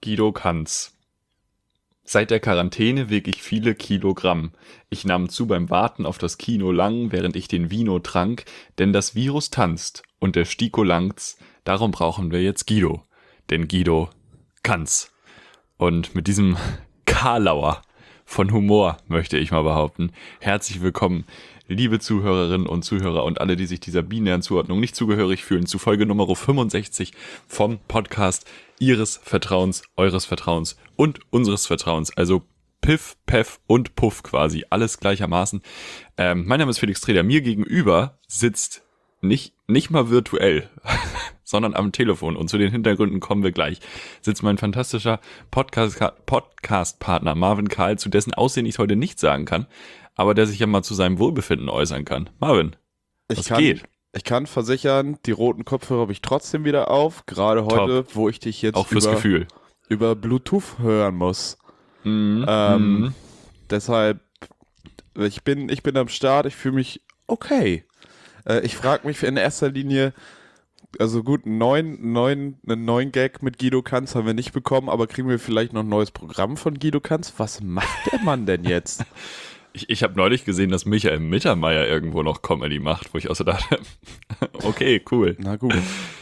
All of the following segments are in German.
Guido Kanz. Seit der Quarantäne wieg ich viele Kilogramm. Ich nahm zu beim Warten auf das Kino lang, während ich den Vino trank, denn das Virus tanzt und der Stiko langt's, darum brauchen wir jetzt Guido, denn Guido kann's. Und mit diesem Karlauer von Humor, möchte ich mal behaupten, herzlich willkommen, liebe Zuhörerinnen und Zuhörer und alle, die sich dieser binären Zuordnung nicht zugehörig fühlen, zu Folge Nummer 65 vom Podcast Ihres Vertrauens, Eures Vertrauens und unseres Vertrauens. Also Piff, Peff und Puff quasi, alles gleichermaßen. Mein Name ist Felix Treder. Mir gegenüber sitzt nicht mal virtuell, sondern am Telefon. Und zu den Hintergründen kommen wir gleich. Sitzt mein fantastischer Podcast-Partner Marvin Karl, zu dessen Aussehen ich heute nicht sagen kann, aber der sich ja mal zu seinem Wohlbefinden äußern kann. Marvin, was geht? Ich kann versichern, die roten Kopfhörer habe ich trotzdem wieder auf. Gerade heute, Top. wo ich dich jetzt Auch fürs Gefühl. über Bluetooth hören muss. Deshalb, ich bin am Start, ich fühle mich okay. Ich frage mich in erster Linie, also gut, einen neuen Gag mit Guido Kanz haben wir nicht bekommen, aber kriegen wir vielleicht noch ein neues Programm von Guido Kanz? Was macht der Mann denn jetzt? Ich habe neulich gesehen, dass Michael Mittermeier irgendwo noch Comedy macht, wo ich auch so dachte, okay, cool. Na gut.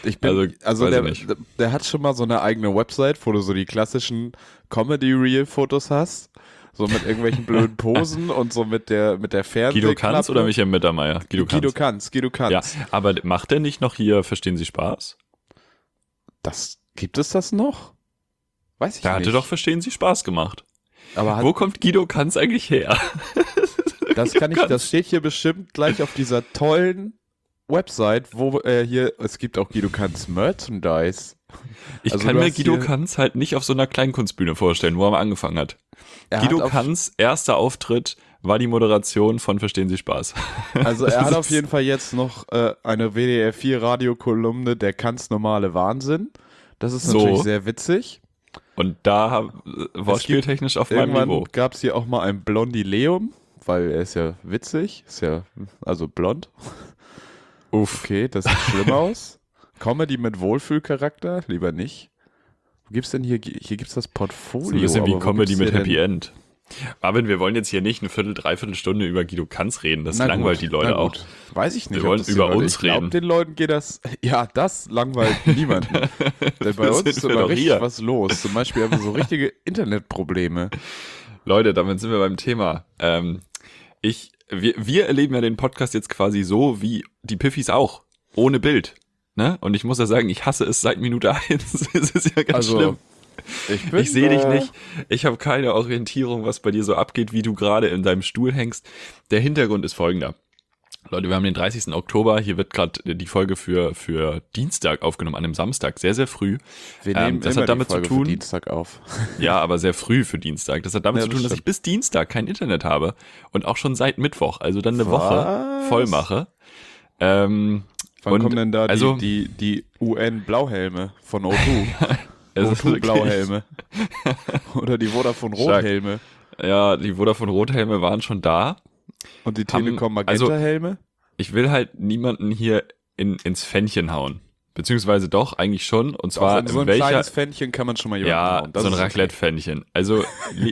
Der hat schon mal so eine eigene Website, wo du so die klassischen Comedy-Reel-Fotos hast. So mit irgendwelchen blöden Posen und so mit der Fernsehklappe. Guido Kanz oder Michael Mittermeier? Guido Kanz. Ja, aber macht der nicht noch hier Verstehen Sie Spaß? Gibt es das noch? Weiß ich nicht. Der hatte doch Verstehen Sie Spaß gemacht. Aber wo kommt Guido Kanz eigentlich her? Das steht hier bestimmt gleich auf dieser tollen Website, wo es gibt auch Guido Kanz Merchandise. Ich kann mir Guido Kanz halt nicht auf so einer Kleinkunstbühne vorstellen, wo er mal angefangen hat. Guido Kanz erster Auftritt war die Moderation von Verstehen Sie Spaß. Also er hat auf jeden Fall jetzt noch eine WDR 4 Radiokolumne, der Kanz normale Wahnsinn. Das ist natürlich sehr witzig. Und da wortspieltechnisch auf meinem Niveau. Irgendwann gab es hier auch mal ein Blondileum, weil er ist ja witzig, ist ja also blond. Uff. Okay, das sieht schlimm aus. Comedy mit Wohlfühlcharakter, lieber nicht. Wo gibt's denn hier? Hier gibt's das Portfolio. So ein bisschen wie Comedy mit Happy End. Marvin, wir wollen jetzt hier nicht eine dreiviertel Stunde über Guido Kanz reden. Das langweilt die Leute auch. Weiß ich nicht. Wir wollen über uns reden. Den Leuten geht das. Ja, das langweilt niemanden. Denn bei uns ist immer richtig was los. Zum Beispiel haben wir so richtige Internetprobleme. Leute, damit sind wir beim Thema. Wir erleben ja den Podcast jetzt quasi so wie die Piffis auch. Ohne Bild. Ne? Und ich muss ja sagen, ich hasse es seit Minute 1. Es ist ja ganz schlimm. Ich sehe dich nicht. Ich habe keine Orientierung, was bei dir so abgeht, wie du gerade in deinem Stuhl hängst. Der Hintergrund ist folgender. Leute, wir haben den 30. Oktober. Hier wird gerade die Folge für Dienstag aufgenommen, an einem Samstag, sehr, sehr früh. Wir nehmen das immer hat damit die Folge zu tun, für Dienstag auf. Ja, aber sehr früh für Dienstag. Das hat damit zu tun, dass ich bis Dienstag kein Internet habe. Und auch schon seit Mittwoch, also dann eine Woche voll mache. Wann kommen denn da die UN-Blauhelme von O2? O2-Blauhelme. Oder die Vodafone-Rothelme. Ja, die Vodafone-Rothelme waren schon da. Und die Telekom-Magenta-Helme? Also, ich will halt niemanden hier ins Fännchen hauen. Beziehungsweise doch, eigentlich schon. Und zwar in so ein kleines Fännchen kann man schon mal jemanden hauen. Ja, so ein Raclette-Fännchen. Also,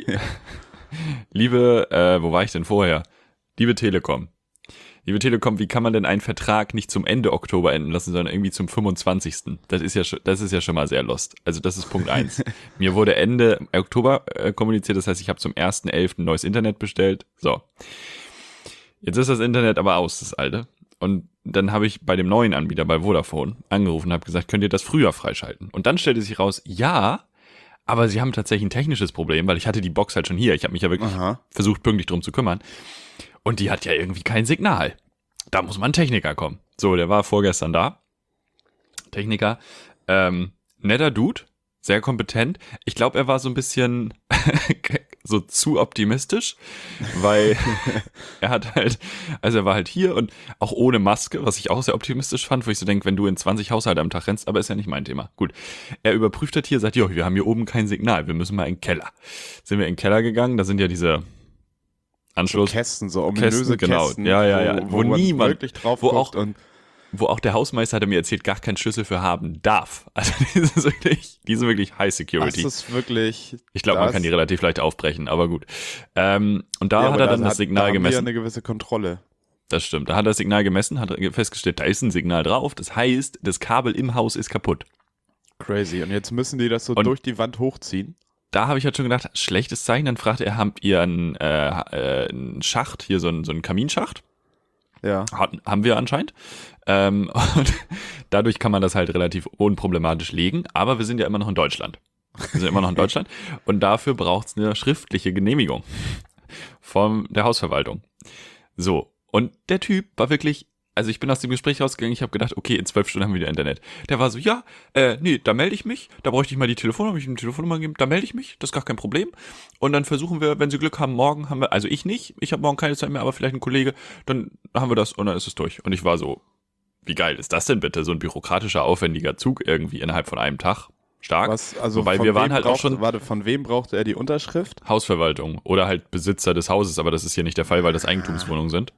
liebe, wo war ich denn vorher? Liebe Telekom, wie kann man denn einen Vertrag nicht zum Ende Oktober enden lassen, sondern irgendwie zum 25.? Das ist ja schon mal sehr lost. Also das ist Punkt 1. Mir wurde Ende Oktober kommuniziert, das heißt, ich habe zum 1.11. neues Internet bestellt. So. Jetzt ist das Internet aber aus, das alte. Und dann habe ich bei dem neuen Anbieter, bei Vodafone, angerufen und habe gesagt, könnt ihr das früher freischalten? Und dann stellte sich raus, ja, aber sie haben tatsächlich ein technisches Problem, weil ich hatte die Box halt schon hier. Ich habe mich ja wirklich versucht, pünktlich drum zu kümmern. Und die hat ja irgendwie kein Signal. Da muss mal ein Techniker kommen. So, der war vorgestern da. Techniker. Netter Dude. Sehr kompetent. Ich glaube, er war so ein bisschen so zu optimistisch, weil er war halt hier und auch ohne Maske, was ich auch sehr optimistisch fand, wo ich so denke, wenn du in 20 Haushalte am Tag rennst, aber ist ja nicht mein Thema. Gut. Er überprüft das hier, sagt, jo, wir haben hier oben kein Signal, wir müssen mal in den Keller. Sind wir in den Keller gegangen, da sind ja diese Anschluss. So Kästen, so ominöse Kästen, genau. Kästen, Ja. Wo niemand wirklich drauf wo guckt auch, und wo auch der Hausmeister, hat er mir erzählt, gar keinen Schlüssel für haben darf. Also die sind wirklich High Security. Das ist wirklich... Ich glaube, man kann die relativ leicht aufbrechen, aber gut. Und da hat er dann das Signal da gemessen. haben wir eine gewisse Kontrolle. Das stimmt. Da hat er das Signal gemessen, hat festgestellt, da ist ein Signal drauf. Das heißt, das Kabel im Haus ist kaputt. Crazy. Und jetzt müssen die das so durch die Wand hochziehen. Da habe ich halt schon gedacht, schlechtes Zeichen. Dann fragte er, habt ihr einen Schacht, hier so einen Kaminschacht? Ja. Haben wir anscheinend. Und dadurch kann man das halt relativ unproblematisch legen. Aber wir sind ja immer noch in Deutschland. Und dafür braucht es eine schriftliche Genehmigung von der Hausverwaltung. So. Und der Typ war wirklich, also ich bin aus dem Gespräch rausgegangen, ich habe gedacht, okay, in 12 Stunden haben wir wieder Internet. Der war so, ja, nee, da melde ich mich, da bräuchte ich mal die Telefonnummer, habe ich ihm die Telefonnummer gegeben, da melde ich mich, das ist gar kein Problem. Und dann versuchen wir, wenn Sie Glück haben, morgen haben wir, also ich nicht, ich habe morgen keine Zeit mehr, aber vielleicht ein Kollege, dann haben wir das und dann ist es durch. Und ich war so, wie geil ist das denn bitte, so ein bürokratischer, aufwendiger Zug irgendwie innerhalb von einem Tag? Stark. Wobei wir waren halt auch schon... Warte, von wem brauchte er die Unterschrift? Hausverwaltung oder halt Besitzer des Hauses, aber das ist hier nicht der Fall, weil das Eigentumswohnungen sind.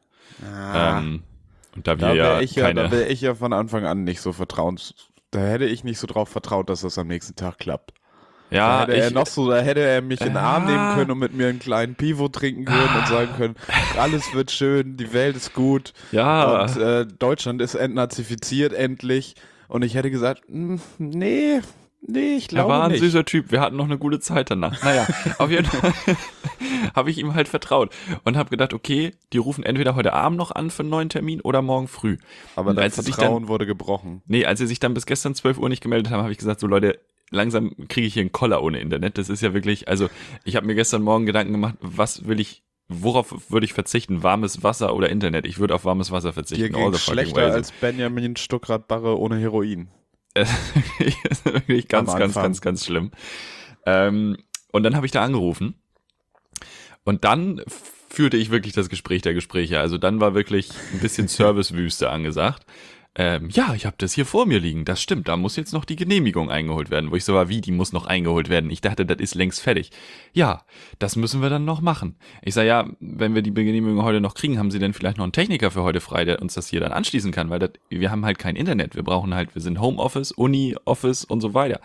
Und da wäre ich ja von Anfang an nicht so da hätte ich nicht so drauf vertraut, dass das am nächsten Tag klappt. Ja, da hätte er mich in den Arm nehmen können und mit mir einen kleinen Pivot trinken können und sagen können, alles wird schön, die Welt ist gut und Deutschland ist entnazifiziert endlich. Und ich hätte gesagt, nee, ich glaube nicht. Er war ein süßer Typ, wir hatten noch eine gute Zeit danach. Naja, auf jeden Fall habe ich ihm halt vertraut und habe gedacht, okay, die rufen entweder heute Abend noch an für einen neuen Termin oder morgen früh. Aber dein Vertrauen wurde gebrochen. Nee, als sie sich dann bis gestern 12 Uhr nicht gemeldet haben, habe ich gesagt, so Leute, langsam kriege ich hier einen Koller ohne Internet. Das ist ja wirklich, also ich habe mir gestern Morgen Gedanken gemacht, worauf würde ich verzichten? Warmes Wasser oder Internet? Ich würde auf warmes Wasser verzichten. Dir ging schlechter als Benjamin Stuckrad-Barre ohne Heroin. Das ist wirklich ganz schlimm. Und dann habe ich da angerufen und dann führte ich wirklich das Gespräch der Gespräche. Also dann war wirklich ein bisschen Servicewüste angesagt. Ja, ich habe das hier vor mir liegen, das stimmt, da muss jetzt noch die Genehmigung eingeholt werden. Wo ich so war, wie, die muss noch eingeholt werden? Ich dachte, das ist längst fertig. Ja, das müssen wir dann noch machen. Ich sage, ja, wenn wir die Genehmigung heute noch kriegen, haben Sie denn vielleicht noch einen Techniker für heute frei, der uns das hier dann anschließen kann? Weil wir haben halt kein Internet, wir sind Homeoffice, Uni, Office und so weiter.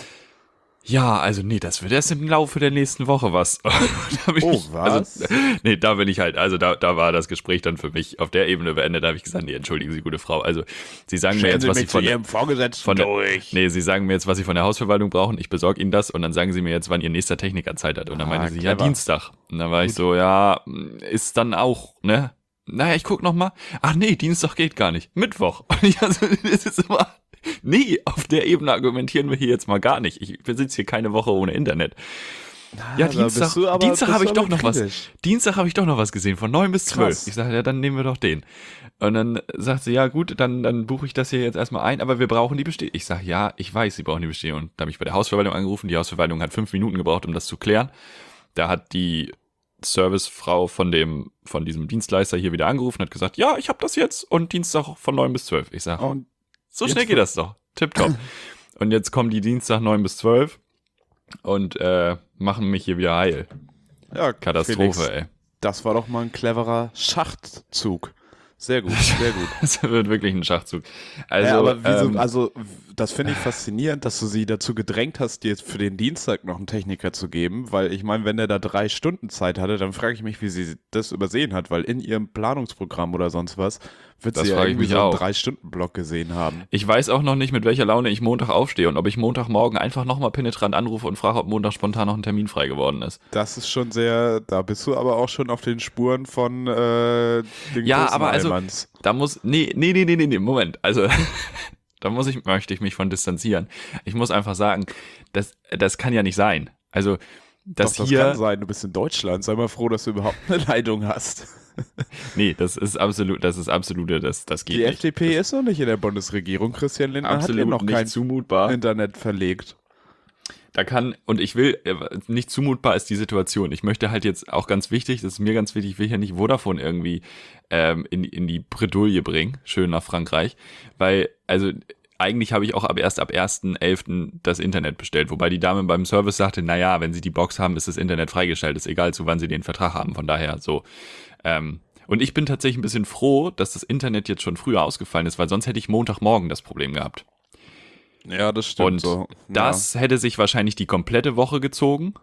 Ja, also nee, das wird erst im Laufe der nächsten Woche was. Was? Nee, da bin ich halt, also da war das Gespräch dann für mich auf der Ebene beendet. Da habe ich gesagt, nee, entschuldigen Sie, gute Frau. Also Sie sagen mir jetzt, was Sie von Ihrem Vorgesetzten Sie sagen mir jetzt, was Sie von der Hausverwaltung brauchen. Ich besorge Ihnen das und dann sagen Sie mir jetzt, wann Ihr nächster Techniker Zeit hat. Und dann meinte sie, ja, Dienstag. Und dann war ich so, ja, ist dann auch, ne? Naja, ich guck noch mal. Ach nee, Dienstag geht gar nicht. Mittwoch. Und ich also, das ist immer... Nee, auf der Ebene argumentieren wir hier jetzt mal gar nicht. Ich besitze hier keine Woche ohne Internet. Ja, Dienstag habe ich doch noch was. Dienstag habe ich doch noch was gesehen, von 9 bis 12. Krass. Ich sage, ja, dann nehmen wir doch den. Und dann sagt sie, ja gut, dann buche ich das hier jetzt erstmal ein, aber wir brauchen die Bestätigung. Ich sage, ja, ich weiß, Sie brauchen die Bestätigung. Da habe ich bei der Hausverwaltung angerufen. Die Hausverwaltung hat 5 Minuten gebraucht, um das zu klären. Da hat die Servicefrau von diesem Dienstleister hier wieder angerufen und hat gesagt, ja, ich habe das jetzt und Dienstag von 9 bis 12. Ich sage, so schnell geht das doch. Tipptopp. Und jetzt kommen die Dienstag 9 bis 12 und machen mich hier wieder heil. Ja, Katastrophe, Felix, ey. Das war doch mal ein cleverer Schachzug. Sehr gut, sehr gut. Das wird wirklich ein Schachzug. Also, ja, aber das finde ich faszinierend, dass du sie dazu gedrängt hast, dir jetzt für den Dienstag noch einen Techniker zu geben, weil ich meine, wenn der da 3 Stunden Zeit hatte, dann frage ich mich, wie sie das übersehen hat, weil in ihrem Planungsprogramm oder sonst was wird sie ja irgendwie so einen 3-Stunden-Block gesehen haben. Ich weiß auch noch nicht, mit welcher Laune ich Montag aufstehe und ob ich Montagmorgen einfach nochmal penetrant anrufe und frage, ob Montag spontan noch ein Termin frei geworden ist. Das ist schon sehr, da bist du aber auch schon auf den Spuren von den ja, großen aber also, Allmanns. Da muss, nee, Moment, also da möchte ich mich von distanzieren. Ich muss einfach sagen, das kann ja nicht sein. Also, das kann sein, du bist in Deutschland, sei mal froh, dass du überhaupt eine Leitung hast. Nee, das geht nicht. Die FDP ist noch nicht in der Bundesregierung, Christian Lindner hat ja noch kein Internet verlegt. Nicht zumutbar ist die Situation. Ich möchte halt jetzt auch ganz wichtig, das ist mir ganz wichtig, ich will ja nicht Vodafone irgendwie in die Bredouille bringen, schön nach Frankreich, weil, also eigentlich habe ich auch erst ab 1.11. das Internet bestellt, wobei die Dame beim Service sagte, naja, wenn Sie die Box haben, ist das Internet freigestellt, ist egal, zu wann Sie den Vertrag haben, von daher so. Und ich bin tatsächlich ein bisschen froh, dass das Internet jetzt schon früher ausgefallen ist, weil sonst hätte ich Montagmorgen das Problem gehabt. Ja, das stimmt Und so. das hätte sich wahrscheinlich die komplette Woche gezogen.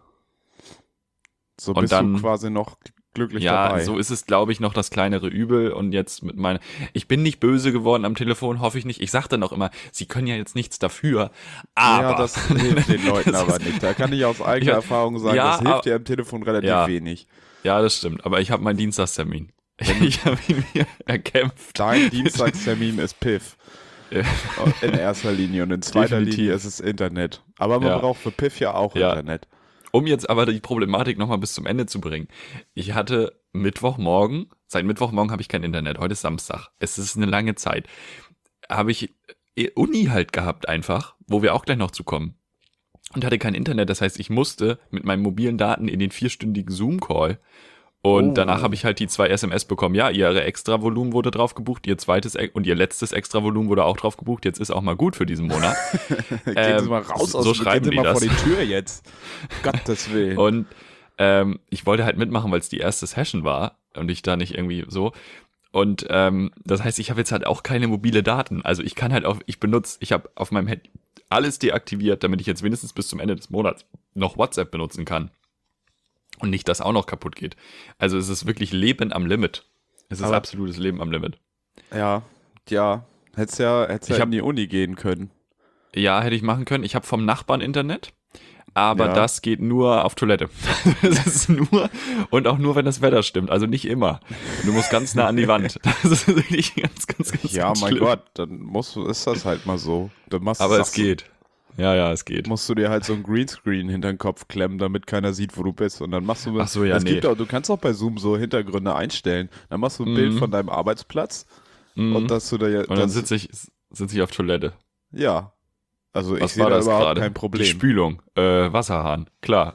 So und bist dann- du quasi noch glücklich Ja, dabei. so ist es, glaube ich, noch das kleinere Übel. Und jetzt mit meiner. Ich bin nicht böse geworden am Telefon, hoffe ich nicht. Ich sage dann auch immer, sie können ja jetzt nichts dafür. Aber. Ja, das hilft den Leuten aber nicht. Da kann ich aus eigener Ja, Erfahrung sagen, ja, das hilft aber- dir am Telefon relativ Ja. wenig. Ja, das stimmt. Aber ich habe meinen Dienstagstermin. Ich habe ihn mir erkämpft. Dein Dienstagstermin ist Piff. Ja. In erster Linie. Und in zweiter Definitiv. Linie ist es Internet. Aber man Ja. braucht für Piff ja auch Ja. Internet. Um jetzt aber die Problematik nochmal bis zum Ende zu bringen. Ich hatte Mittwochmorgen, seit Mittwochmorgen habe ich kein Internet, heute ist Samstag. Es ist eine lange Zeit. Habe ich Uni halt gehabt einfach, wo wir auch gleich noch zu kommen. Und hatte kein Internet, das heißt, ich musste mit meinen mobilen Daten in den 4-stündigen Zoom-Call. Und danach habe ich halt die 2 SMS bekommen. Ja, ihr Extra-Volumen wurde drauf gebucht, ihr zweites und ihr letztes Extra-Volumen wurde auch drauf gebucht. Jetzt ist auch mal gut für diesen Monat. Gehen Sie mal raus so schreiben gehen Sie die mal das. vor die Tür jetzt. Gottes Willen. Und ich wollte halt mitmachen, weil es die erste Session war und ich da nicht irgendwie so. Und das heißt, ich habe jetzt halt auch keine mobile Daten. Also ich kann halt ich habe auf meinem Handy alles deaktiviert, damit ich jetzt wenigstens bis zum Ende des Monats noch WhatsApp benutzen kann. Und nicht, dass auch noch kaputt geht. Also es ist wirklich Leben am Limit. Es ist Aber- absolutes Leben am Limit. Ja. Hättest ja in die Uni gehen können. Ja, hätte ich machen können. Ich habe vom Nachbarn Internet, aber Ja. das geht nur auf Toilette. Das ist nur, und auch nur, wenn das Wetter stimmt. Also nicht immer. Du musst ganz nah an die Wand. Das ist wirklich ganz Ja, ganz mein schlimm. Gott, dann ist das halt mal so. Dann Aber es geht. Ja, es geht. Musst du dir halt so ein Greenscreen hinter den Kopf klemmen, damit keiner sieht, wo du bist. Und dann machst du. Ach so, ja, es nee. gibt auch, du kannst auch bei Zoom so Hintergründe einstellen. Dann machst du ein Bild von deinem Arbeitsplatz und dass du da ja. Und dann sitze ich auf Toilette. Ja. Also ich Was sehe war da das überhaupt gerade? kein Die Problem. Spülung. Wasserhahn. Klar.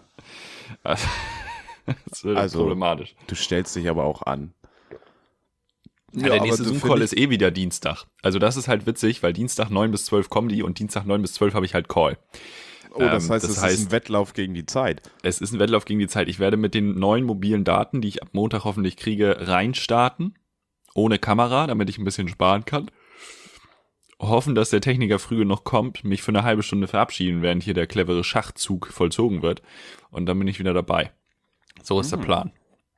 Das ist Also, problematisch. Du stellst dich aber auch an. Ja, der nächste aber Zoom-Call ist wieder Dienstag. Also das ist halt witzig, weil Dienstag 9 bis 12 kommen die und Dienstag 9 bis 12 habe ich halt Call. Oh, das heißt, das es heißt- ist ein Wettlauf gegen die Zeit. Es ist ein Wettlauf gegen die Zeit. Ich werde mit den neuen mobilen Daten, die ich ab Montag hoffentlich kriege, reinstarten. Ohne Kamera, damit ich ein bisschen sparen kann. Hoffen, dass der Techniker früh noch kommt, mich für eine halbe Stunde verabschieden, während hier der clevere Schachzug vollzogen wird. Und dann bin ich wieder dabei. So ist der Plan.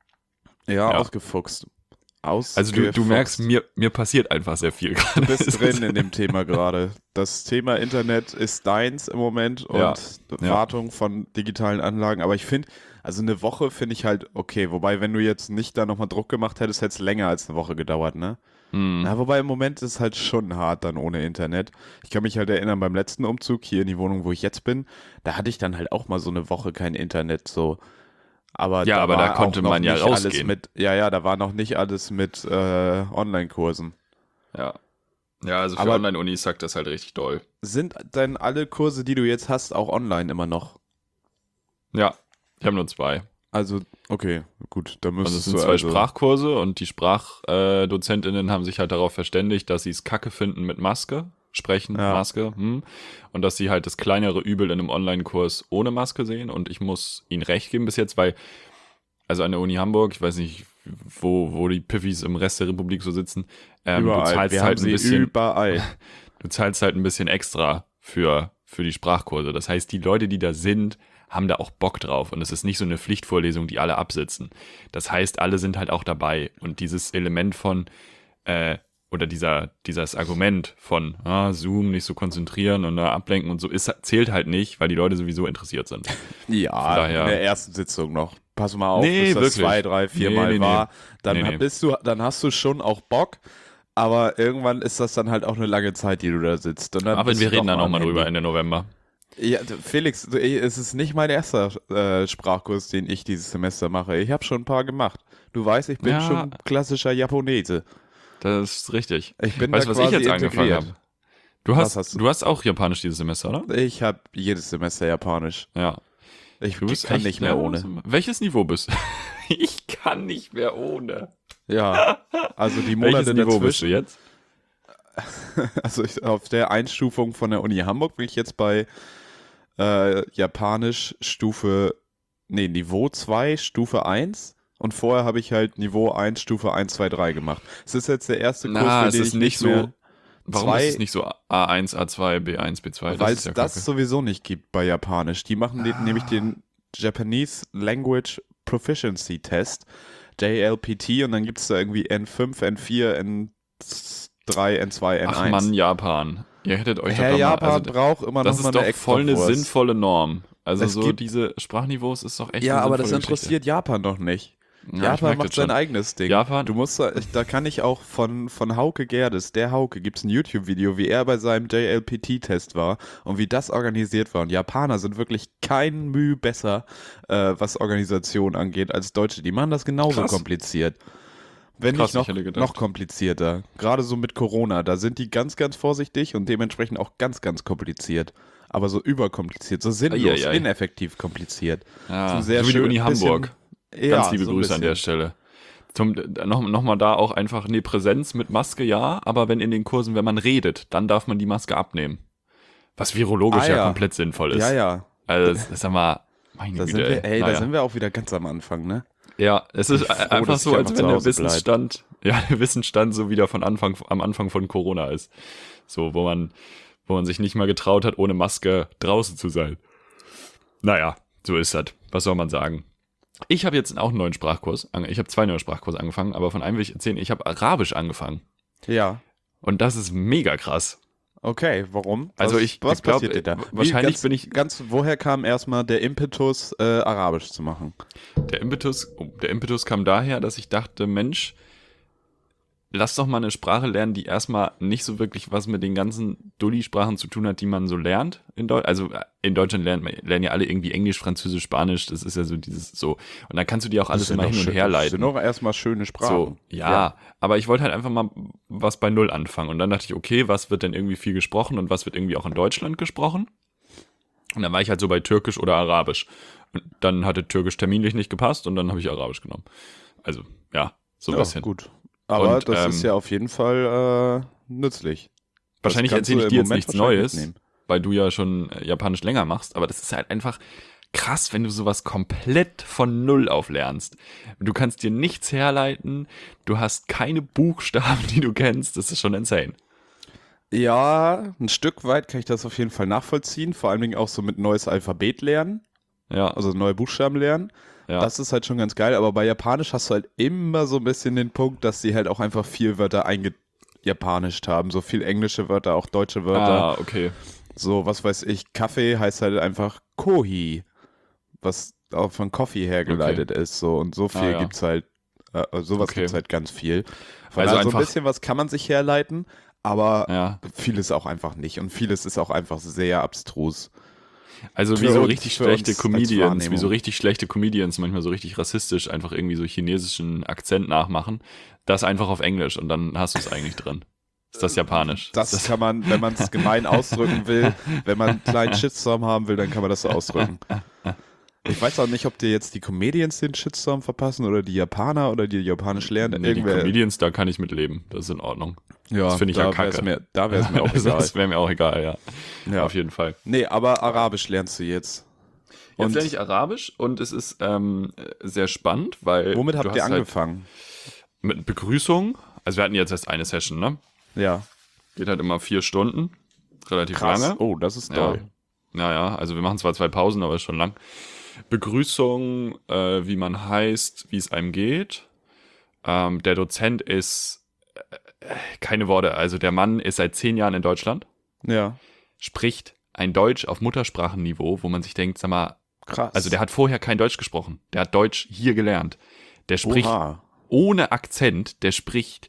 Ja, Ja. ausgefuchst. Also du merkst, mir passiert einfach sehr viel gerade. Du bist drin in dem Thema gerade. Das Thema Internet ist deins im Moment und Ja. Wartung von digitalen Anlagen. Aber ich finde, also eine Woche finde ich halt okay. Wobei, wenn du jetzt nicht da nochmal Druck gemacht hättest, hätte es länger als eine Woche gedauert, ne? Na, wobei im Moment ist es halt schon hart dann ohne Internet. Ich kann mich halt erinnern, beim letzten Umzug hier in die Wohnung, wo ich jetzt bin, da hatte ich dann halt auch mal so eine Woche kein Internet, so. Aber Ja, aber war da konnte auch noch man ja nicht alles rausgehen. da war noch nicht alles mit Online-Kursen. Ja. Ja, also für Aber- Online-Unis sagt das halt richtig doll. Sind denn alle Kurse, die du jetzt hast, auch online immer noch? Ja, ich habe nur 2. Also, okay, gut, dann Also müsstest es sind du 2 Sprachkurse und die Sprachdozentinnen haben sich halt darauf verständigt, dass sie es kacke finden mit Maske, sprechen, Ja. Maske, und dass sie halt das kleinere Übel in einem Online-Kurs ohne Maske sehen und ich muss ihnen recht geben bis jetzt, weil, also an der Uni Hamburg, ich weiß nicht, wo die Piffis im Rest der Republik so sitzen, du überall. zahlst Wir halt haben ein sie bisschen, überall. du zahlst halt ein bisschen extra für die Sprachkurse. Das heißt, die Leute, die da sind, haben da auch Bock drauf. Und es ist nicht so eine Pflichtvorlesung, die alle absitzen. Das heißt, alle sind halt auch dabei. Und dieses Element von, oder dieses Argument von Zoom nicht so konzentrieren und ablenken und so, zählt halt nicht, weil die Leute sowieso interessiert sind. Ja, daher- in der ersten Sitzung noch. Pass mal auf, Nee, bis das wirklich. 2, 3, 4 Nee, Mal nee, war. Dann Nee. dann hast du schon auch Bock, aber irgendwann ist das dann halt auch eine lange Zeit, die du da sitzt. Und dann Aber bist wir du reden doch da mal am nochmal drüber Handy. Ende November. Ja, Felix, es ist nicht mein erster Sprachkurs, den ich dieses Semester mache. Ich habe schon ein paar gemacht. Du weißt, ich bin Ja. schon klassischer Japonese. Das ist richtig. Ich bin Weißt du, da was ich quasi jetzt angefangen integriert. habe? Du Was hast du? du hast auch Japanisch dieses Semester, oder? Ich habe jedes Semester Japanisch. Ja. Ich Du bist kann echt, nicht mehr ja, ohne. Welches Niveau bist du? Ich kann nicht mehr ohne. Ja, also die Welches Monate Niveau bist du dazwischen. jetzt? Also auf der Einstufung von der Uni Hamburg bin ich jetzt bei Japanisch Niveau 2, Stufe 1. und vorher habe ich halt Niveau 1, Stufe 1, 2, 3 gemacht. Es ist jetzt der erste Kurs, Na, für es den ist ich nicht mehr so. Warum ist es nicht so A1, A2, B1, B2? weil ist es ja das kacke. sowieso nicht gibt bei Japanisch. Die machen nämlich den Japanese Language Proficiency Test, JLPT, und dann gibt es da irgendwie N5, N4, N3, N2, N1. Ach Mann, Japan. Ihr hättet euch Herr doch mal. Japan Also, braucht immer das noch mal ist eine doch extra voll eine Wurst. sinnvolle Norm. Also Es so gibt- diese Sprachniveaus ist doch echt Ja, eine aber das sinnvolle Geschichte. interessiert Japan doch nicht. Ja, ich Japan merk macht das sein schon. eigenes Ding. Japan- Du musst da kann ich auch von Hauke Gerdes, der Hauke, gibt es ein YouTube-Video, wie er bei seinem JLPT-Test war und wie das organisiert war. Und Japaner sind wirklich kein Mühe besser, was Organisation angeht, als Deutsche. Die machen das genauso Krass. kompliziert. Wenn Krass, nicht ich hätte gedacht. noch komplizierter. Gerade so mit Corona, da sind die ganz, ganz vorsichtig und dementsprechend auch ganz, ganz kompliziert. Aber so überkompliziert, so sinnlos, Eieiei. ineffektiv kompliziert. Ja, So sehr so wie die schön- Uni Hamburg. bisschen- Ganz ja, liebe so ein Grüße an der bisschen. Stelle. Nochmal da auch einfach eine Präsenz mit Maske, ja, aber wenn in den Kursen, wenn man redet, dann darf man die Maske abnehmen. Was virologisch ja Ja. komplett sinnvoll ist. Ja, ja. Also, sag mal, meine Da Güte, sind wir, da naja. sind wir auch wieder ganz am Anfang, ne? Ja, es ist bin froh, einfach dass so, ich als einfach wenn zu der Hause bleib. Wissensstand, der Wissensstand so wieder am Anfang von Corona ist. So, wo man sich nicht mal getraut hat, ohne Maske draußen zu sein. Naja, so ist das. Was soll man sagen? Ich habe jetzt auch einen neuen Sprachkurs. Ich habe 2 neue Sprachkurse angefangen, aber von einem will ich erzählen, ich habe Arabisch angefangen. Ja. Und das ist mega krass. Okay, warum? Also was ich glaub, passiert dir da? wahrscheinlich bin ich- Woher kam erstmal der Impetus, Arabisch zu machen? Der Impetus kam daher, dass ich dachte, Mensch, lass doch mal eine Sprache lernen, die erstmal nicht so wirklich was mit den ganzen Dulli-Sprachen zu tun hat, die man so lernt. Also in Deutschland lernen ja alle irgendwie Englisch, Französisch, Spanisch. Das ist ja so dieses so. Und dann kannst du dir auch alles immer hin und her Das sind leiten. doch erstmal schöne Sprachen. So, ja, aber ich wollte halt einfach mal was bei Null anfangen. Und dann dachte ich, okay, was wird denn irgendwie viel gesprochen und was wird irgendwie auch in Deutschland gesprochen? Und dann war ich halt so bei Türkisch oder Arabisch. Und dann hatte Türkisch terminlich nicht gepasst und dann habe ich Arabisch genommen. Also, ja, so ein Ja, bisschen. gut. Aber Und, das ist ja auf jeden Fall nützlich. Wahrscheinlich Das kannst erzähle ich du dir im jetzt Moment nichts wahrscheinlich Neues, mitnehmen. weil du ja schon Japanisch länger machst, aber das ist halt einfach krass, wenn du sowas komplett von Null auf lernst. Du kannst dir nichts herleiten, du hast keine Buchstaben, die du kennst, das ist schon insane. Ja, ein Stück weit kann ich das auf jeden Fall nachvollziehen. Vor allen Dingen auch so mit neues Alphabet lernen, Ja, also neue Buchstaben lernen. ja. Das ist halt schon ganz geil, aber bei Japanisch hast du halt immer so ein bisschen den Punkt, dass sie halt auch einfach viel Wörter eingejapanischt haben. So viel englische Wörter, auch deutsche Wörter. Okay. So, was weiß ich, Kaffee heißt halt einfach Kohi, was auch von Coffee hergeleitet ist. So, und so viel ja. gibt's halt, sowas Okay. gibt's halt ganz viel. Von Also daher so ein einfach- bisschen was kann man sich herleiten, aber Ja. vieles auch einfach nicht. Und vieles ist auch einfach sehr abstrus. Also Für wie so uns- richtig für schlechte uns als Comedians, Wahrnehmung. wie so richtig schlechte Comedians manchmal so richtig rassistisch einfach irgendwie so chinesischen Akzent nachmachen. Das einfach auf Englisch und dann hast du es eigentlich drin. Ist das Japanisch? Das kann man, wenn man es gemein ausdrücken will, wenn man einen kleinen Shitstorm haben will, dann kann man das so ausdrücken. Ich weiß auch nicht, ob dir jetzt die Comedians den Shitstorm verpassen oder die Japaner oder die Japanisch lernen. Nee, die Comedians, da kann ich mit leben. Das ist in Ordnung. ja, das finde ich da ja kacke. Da wäre es mir auch egal. Das wäre mir auch egal, ja. Ja. Auf jeden Fall. Nee, aber Arabisch lernst du jetzt. Jetzt Und lerne ich Arabisch und es ist sehr spannend, weil womit du habt ihr hast angefangen? Halt mit Begrüßung. Also wir hatten jetzt erst eine Session, ne? Ja. Geht halt immer 4 Stunden. Relativ Krass. lange. Oh, das ist Ja. toll. Ja, also wir machen zwar 2 Pausen, aber ist schon lang. Begrüßung, wie man heißt, wie es einem geht. Der Dozent ist keine Worte, also der Mann ist seit 10 Jahren in Deutschland, Ja. spricht ein Deutsch auf Muttersprachenniveau, wo man sich denkt, sag mal, Krass. also der hat vorher kein Deutsch gesprochen, der hat Deutsch hier gelernt. Der spricht Oha. ohne Akzent, der spricht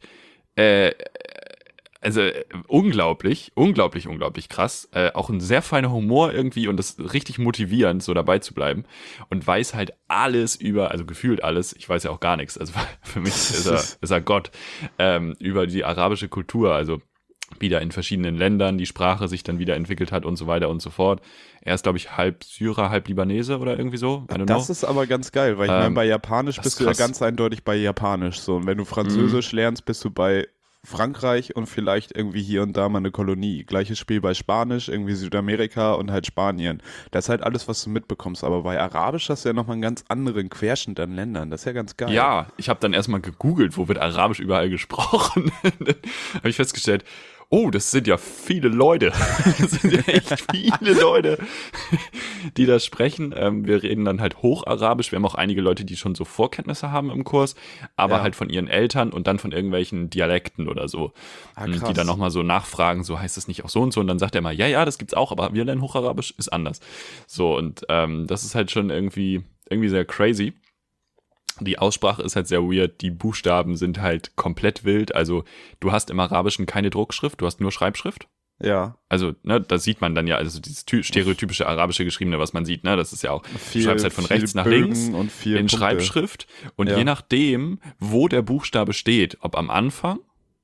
also unglaublich krass. Auch ein sehr feiner Humor irgendwie und das ist richtig motivierend, so dabei zu bleiben. Und weiß halt alles über, also gefühlt alles, ich weiß ja auch gar nichts, also für mich ist er Gott, über die arabische Kultur, also wieder in verschiedenen Ländern die Sprache sich dann wieder entwickelt hat und so weiter und so fort. Er ist, glaube ich, halb Syrer, halb Libanese oder irgendwie so. I don't Das know. ist aber ganz geil, weil ich meine, bei Japanisch das bist ist du ja krass. ganz eindeutig bei Japanisch. So. Und wenn du Französisch lernst, bist du bei Frankreich und vielleicht irgendwie hier und da mal eine Kolonie. Gleiches Spiel bei Spanisch, irgendwie Südamerika und halt Spanien. Das ist halt alles, was du mitbekommst. Aber bei Arabisch hast du ja nochmal einen ganz anderen Querschnitt an Ländern. Das ist ja ganz geil. Ja, ich habe dann erstmal gegoogelt, wo wird Arabisch überall gesprochen. Dann habe ich festgestellt, oh, das sind ja viele Leute. Das sind ja echt viele Leute, die das sprechen. Wir reden dann halt Hocharabisch. Wir haben auch einige Leute, die schon so Vorkenntnisse haben im Kurs, aber halt von ihren Eltern und dann von irgendwelchen Dialekten oder so, krass. die dann nochmal so nachfragen, so heißt es nicht auch so und so. Und dann sagt er immer, ja, das gibt's auch, aber wir lernen Hocharabisch, ist anders. So, und das ist halt schon irgendwie sehr crazy. Die Aussprache ist halt sehr weird, die Buchstaben sind halt komplett wild, also du hast im Arabischen keine Druckschrift, du hast nur Schreibschrift. Ja. Also, ne, das sieht man dann ja, also dieses stereotypische arabische Geschriebene, was man sieht, ne, das ist ja auch, du schreibst halt von rechts nach Bögen links und in Punkte. Schreibschrift und je nachdem, wo der Buchstabe steht, ob am Anfang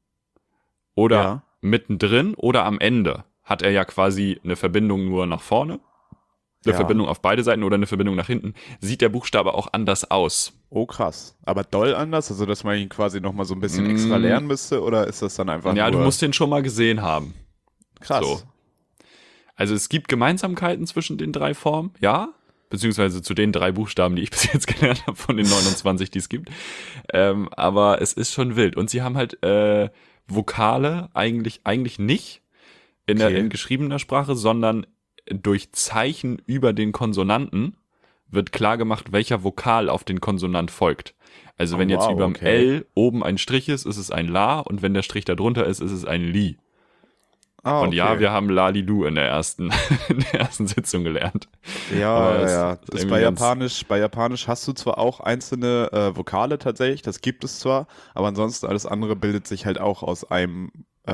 oder mittendrin oder am Ende, hat er ja quasi eine Verbindung nur nach vorne. Eine Verbindung auf beide Seiten oder eine Verbindung nach hinten, sieht der Buchstabe auch anders aus. Oh, krass. Aber doll anders? Also, dass man ihn quasi nochmal so ein bisschen extra lernen müsste? Oder ist das dann einfach nur... Ja, du musst den schon mal gesehen haben. Krass. So. Also es gibt Gemeinsamkeiten zwischen den drei Formen, ja, beziehungsweise zu den 3 Buchstaben, die ich bis jetzt gelernt habe, von den 29, die es gibt. Aber es ist schon wild. Und sie haben halt Vokale eigentlich nicht in geschriebener Sprache, sondern durch Zeichen über den Konsonanten wird klar gemacht, welcher Vokal auf den Konsonant folgt. Also wenn jetzt überm L oben ein Strich ist es ein La und wenn der Strich da drunter ist es ein Li. Und ja, wir haben Lalilu in der ersten Sitzung gelernt. Ja. Das bei Japanisch hast du zwar auch einzelne Vokale tatsächlich, das gibt es zwar, aber ansonsten alles andere bildet sich halt auch aus einem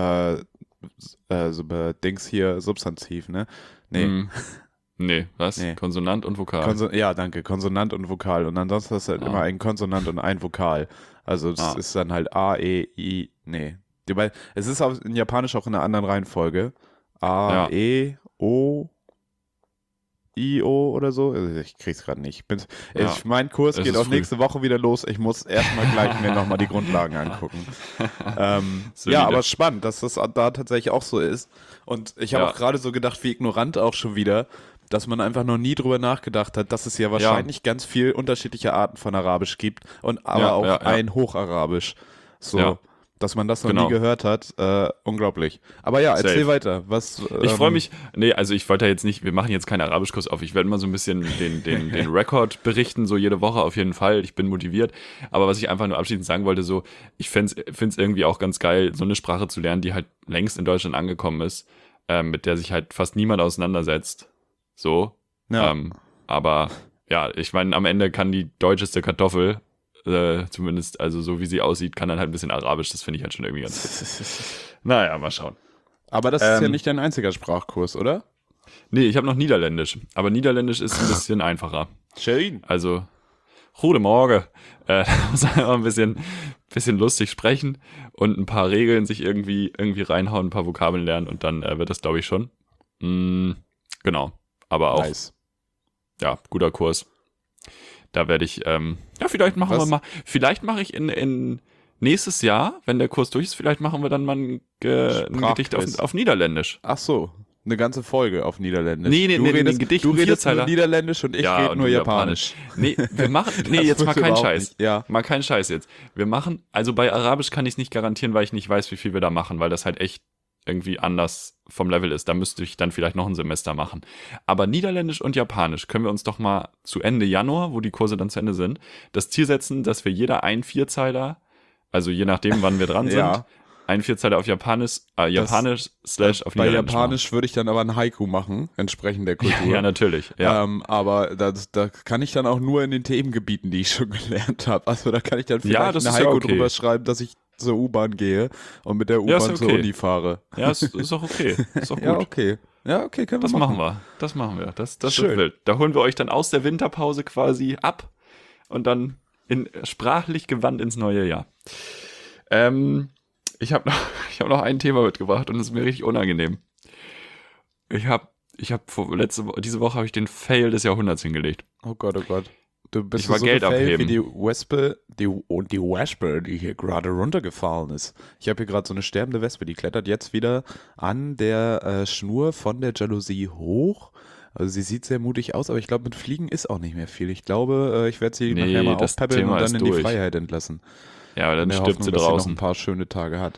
Dings hier, Substantiv, ne? Nee. Nee, was? Nee. Konsonant und Vokal. Ja, danke, Konsonant und Vokal. Und ansonsten hast du halt immer ein Konsonant und ein Vokal. Also das ist dann halt A, E, I, nee. Weil es ist in Japanisch auch in einer anderen Reihenfolge. A, E, O, I, O oder so. Also ich krieg's gerade nicht. Mein Kurs geht auch nächste Woche wieder los. Ich muss erstmal gleich mir nochmal die Grundlagen angucken. Ja, aber spannend, dass das da tatsächlich auch so ist. Und ich habe auch gerade so gedacht, wie ignorant auch schon wieder, dass man einfach noch nie drüber nachgedacht hat, dass es ja wahrscheinlich ganz viel unterschiedliche Arten von Arabisch gibt und aber auch ein Hocharabisch. So. Ja. Dass man das noch nie gehört hat, unglaublich. Aber ja, erzähl weiter. Ich freue mich, also ich wollte jetzt nicht, wir machen jetzt keinen Arabischkurs auf, ich werde mal so ein bisschen den Rekord berichten, so jede Woche auf jeden Fall, ich bin motiviert, aber was ich einfach nur abschließend sagen wollte, so, ich find's irgendwie auch ganz geil, so eine Sprache zu lernen, die halt längst in Deutschland angekommen ist, mit der sich halt fast niemand auseinandersetzt, so, aber ja, ich meine, am Ende kann die deutscheste Kartoffel zumindest, also so wie sie aussieht, kann dann halt ein bisschen Arabisch, das finde ich halt schon irgendwie ganz witzig. Naja, mal schauen. Aber das ist ja nicht dein einziger Sprachkurs, oder? Nee, ich habe noch Niederländisch, aber Niederländisch ist ein bisschen einfacher. Schön. Also, Guten Morgen. Muss man einfach ein bisschen lustig sprechen und ein paar Regeln sich irgendwie reinhauen, ein paar Vokabeln lernen und dann wird das, glaube ich, schon. Genau, aber auch, ja, guter Kurs. Da werde ich, vielleicht vielleicht mache ich in nächstes Jahr, wenn der Kurs durch ist, vielleicht machen wir dann mal ein Gedicht auf Niederländisch. Ach so, eine ganze Folge auf Niederländisch. Nee, ein Gedicht, du redest nur Niederländisch und ich rede nur Japanisch. Nee, jetzt mal keinen Scheiß. Mal keinen Scheiß jetzt. Wir machen, also bei Arabisch kann ich es nicht garantieren, weil ich nicht weiß, wie viel wir da machen, weil das halt echt irgendwie anders vom Level ist. Da müsste ich dann vielleicht noch ein Semester machen. Aber Niederländisch und Japanisch können wir uns doch mal zu Ende Januar, wo die Kurse dann zu Ende sind, das Ziel setzen, dass wir jeder einen Vierzeiler, also je nachdem, wann wir dran sind, einen Vierzeiler auf Japanisch / auf Niederländisch. Bei Japanisch würde ich dann aber ein Haiku machen, entsprechend der Kultur. Ja, natürlich. Ja. Aber da kann ich dann auch nur in den Themengebieten, die ich schon gelernt habe. Also da kann ich dann vielleicht eine Haiku drüber schreiben, dass ich zur U-Bahn gehe und mit der U-Bahn zur Uni fahre. Ja, ist auch okay. Ist auch gut. Ja, okay, können wir machen. Das machen wir. Das wird wild. Da holen wir euch dann aus der Winterpause quasi ab und dann sprachlich gewandt ins neue Jahr. Ich hab noch ein Thema mitgebracht und es ist mir richtig unangenehm. Diese Woche habe ich den Fail des Jahrhunderts hingelegt. Oh Gott, oh Gott. bist Ich war so Geld gefällt wie abheben. die Wespe, die hier gerade runtergefallen ist. Ich habe hier gerade so eine sterbende Wespe, die klettert jetzt wieder an der Schnur von der Jalousie hoch. Also sie sieht sehr mutig aus, aber ich glaube, mit Fliegen ist auch nicht mehr viel. Ich glaube, ich werde sie Nee, nachher mal das aufpäppeln Thema und dann ist in die durch. Freiheit entlassen. Ja, aber In dann der stirbt Hoffnung, sie dass sie noch draußen. ein paar schöne Tage hat.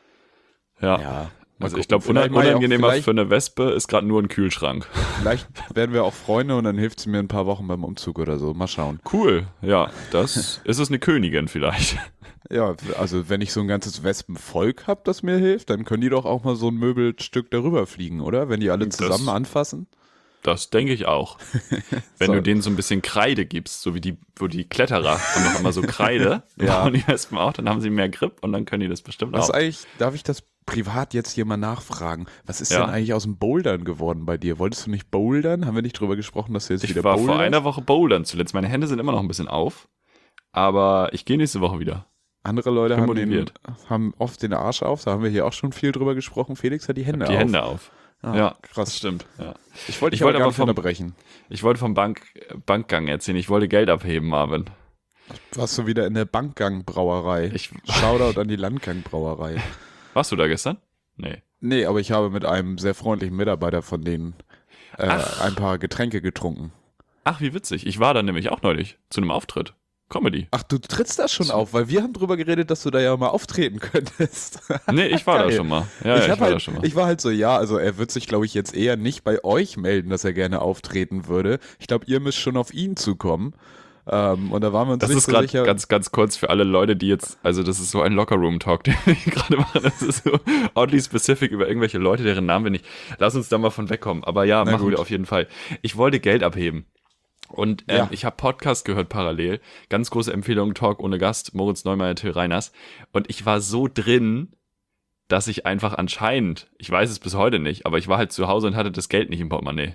Ja. Ja, mal Also ich gucken. glaube, Vielleicht mache ich auch- unangenehmer vielleicht- für eine Wespe ist gerade nur ein Kühlschrank. Vielleicht werden wir auch Freunde und dann hilft sie mir ein paar Wochen beim Umzug oder so. Mal schauen. Cool, ja. Das ist es eine Königin vielleicht. Ja, also wenn ich so ein ganzes Wespenvolk habe, das mir hilft, dann können die doch auch mal so ein Möbelstück darüber fliegen, oder? Wenn die alle zusammen anfassen. Das denke ich auch. Wenn So. du denen so ein bisschen Kreide gibst, so wie wo die Kletterer haben noch immer so Kreide, Ja. bauen die Wespen auch, dann haben sie mehr Grip und dann können die das bestimmt Was auch. eigentlich, darf ich das privat jetzt hier mal nachfragen? Was ist Ja. denn eigentlich aus dem Bouldern geworden bei dir? Wolltest du nicht bouldern? Haben wir nicht drüber gesprochen, dass du jetzt Ich wieder war vor boulderst? einer Woche bouldern zuletzt. Meine Hände sind immer noch ein bisschen auf, aber ich gehe nächste Woche wieder. Andere Leute bin haben, motiviert. haben oft den Arsch auf, da haben wir hier auch schon viel drüber gesprochen. Felix hat die Hände Die auf. Hände auf. Ah, Ja, das krass. stimmt. Ja. Ich wollte dich Ich wollte aber gar aber nicht vom- unterbrechen. Ich wollte vom Bankgang erzählen. Ich wollte Geld abheben, Marvin. Warst du wieder in der Bankgang-Brauerei? Shoutout an die Landgang-Brauerei. Warst du da gestern? Nee. Nee, aber ich habe mit einem sehr freundlichen Mitarbeiter von denen Ach. ein paar Getränke getrunken. Ach, wie witzig. Ich war da nämlich auch neulich zu einem Auftritt. Comedy. Ach, du trittst da schon auf, weil wir haben drüber geredet, dass du da ja mal auftreten könntest. Nee, ich war da Geil. schon mal. Ja, ich hab war halt, da schon mal. ich war halt so, ja, also er wird sich, glaube ich, jetzt eher nicht bei euch melden, dass er gerne auftreten würde. Ich glaube, ihr müsst schon auf ihn zukommen. Und da waren wir uns Das nicht ist so gerade sicher. ganz kurz für alle Leute, die jetzt, also das ist so ein Lockerroom-Talk, den wir hier gerade machen. Das ist so oddly specific über irgendwelche Leute, deren Namen wir nicht. Lass uns da mal von wegkommen. Aber ja, Na machen gut. wir auf jeden Fall. Ich wollte Geld abheben. Und Ja. ich habe Podcast gehört parallel. Ganz große Empfehlung, Talk ohne Gast, Moritz Neumeier, Till Reiners. Und ich war so drin, dass ich einfach anscheinend, ich weiß es bis heute nicht, aber ich war halt zu Hause und hatte das Geld nicht im Portemonnaie.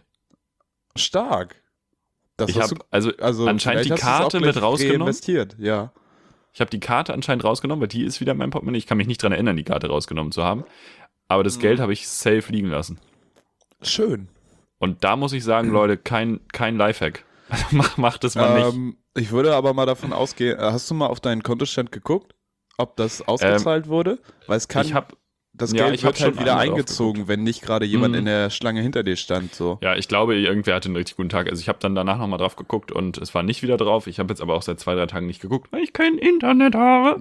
Stark. Das Ich hast habe also anscheinend die vielleicht hast du's auch Karte gleich mit rausgenommen. reinvestiert, ja. Ich habe die Karte anscheinend rausgenommen, weil die ist wieder in meinem Portemonnaie. Ich kann mich nicht dran erinnern, die Karte rausgenommen zu haben. Aber das Geld habe ich safe liegen lassen. Schön. Und da muss ich sagen, Leute, kein Lifehack. Also mach das mal nicht. Ich würde aber mal davon ausgehen, hast du mal auf deinen Kontostand geguckt, ob das ausgezahlt wurde? Weil es kann, Ich habe das ja, Geld ich hab wird halt schon wieder einmal drauf eingezogen, wenn nicht gerade jemand in der Schlange hinter dir stand. So. Ja, ich glaube, irgendwer hatte einen richtig guten Tag. Also ich habe dann danach nochmal drauf geguckt und es war nicht wieder drauf. Ich habe jetzt aber auch seit 2-3 Tagen nicht geguckt, weil ich kein Internet habe.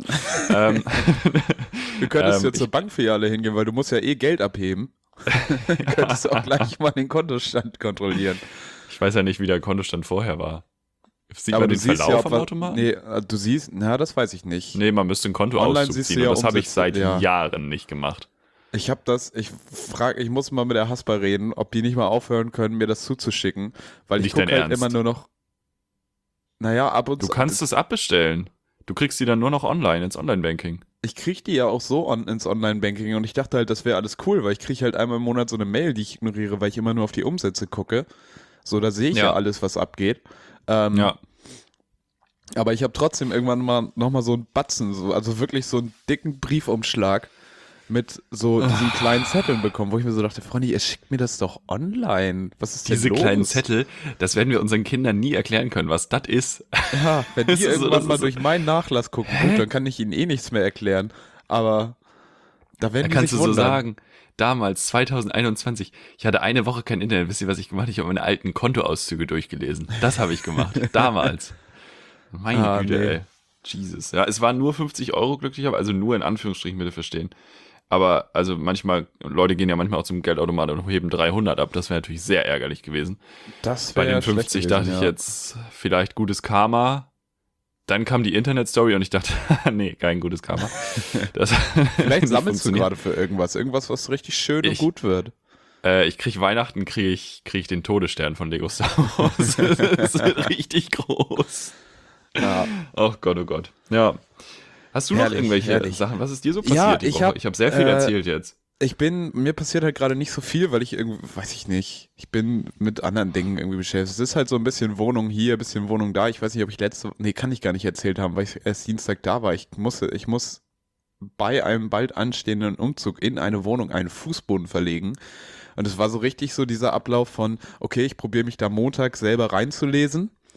Du könntest jetzt ich- zur Bankfiliale hingehen, weil du musst ja eh Geld abheben. Du könntest auch gleich mal den Kontostand kontrollieren. Ich weiß ja nicht, wie der Kontostand vorher war. Sieht Aber man du den siehst Verlauf ja, vom ob Automaten? Nee, du siehst, na, das weiß ich nicht. Nee, man müsste ein Online Kontoauszug siehst du ziehen ja und das habe ich Umsätze, seit ja. Jahren nicht gemacht. Ich muss mal mit der Haspa reden, ob die nicht mal aufhören können, mir das zuzuschicken, weil ich Nicht gucke dein halt Ernst? immer nur noch, naja, ab und Du zu. kannst es abbestellen. Du kriegst die dann nur noch online ins Online-Banking. Ich kriege die ja auch so ins Online-Banking und ich dachte halt, das wäre alles cool, weil ich kriege halt einmal im Monat so eine Mail, die ich ignoriere, weil ich immer nur auf die Umsätze gucke. So, da sehe ich ja Ja. alles, was abgeht. Ja. Aber ich habe trotzdem irgendwann mal nochmal so einen Batzen, also wirklich so einen dicken Briefumschlag mit so diesen kleinen Zetteln bekommen, wo ich mir so dachte, Freunde, ihr schickt mir das doch online. Was ist denn Diese los? kleinen Zettel, das werden wir unseren Kindern nie erklären können, was das ist. Ja, wenn die Das ist so- irgendwann das mal ist so- durch meinen Nachlass gucken, gut, dann kann ich ihnen eh nichts mehr erklären. Aber da werden Da die kannst sich du so wundern. sagen, damals, 2021, ich hatte eine Woche kein Internet. Wisst ihr, was ich gemacht habe? Ich habe meine alten Kontoauszüge durchgelesen. Das habe ich gemacht. Damals. Meine Güte, nee. ey. Jesus. Ja, es waren nur 50 Euro glücklicherweise, also nur in Anführungsstrichen, bitte verstehen. Aber also manchmal, Leute gehen ja manchmal auch zum Geldautomat und heben 300 ab. Das wäre natürlich sehr ärgerlich gewesen. Das Bei wäre den 50 dachte ich jetzt, vielleicht gutes Karma. Dann kam die Internet-Story und ich dachte, nee, kein gutes Karma. Das Vielleicht das sammelst du funktioniert. gerade für irgendwas was richtig schön und Ich- gut wird. Ich krieg Weihnachten, krieg ich den Todesstern von Lego Star Wars. Das ist richtig groß. Ja. Oh Gott, oh Gott. Ja. Hast du noch Herrlich, irgendwelche herrlich. Sachen? Was ist dir so passiert Ja, die ich Woche? hab, Ich habe sehr viel erzählt jetzt. Mir passiert halt gerade nicht so viel, weil ich irgendwie, weiß ich nicht, ich bin mit anderen Dingen irgendwie beschäftigt. Es ist halt so ein bisschen Wohnung hier, ein bisschen Wohnung da. Ich weiß nicht, ob ich kann ich gar nicht erzählt haben, weil ich erst Dienstag da war. Ich muss bei einem bald anstehenden Umzug in eine Wohnung einen Fußboden verlegen. Und es war so richtig so dieser Ablauf von, okay, ich probiere mich da Montag selber reinzulesen.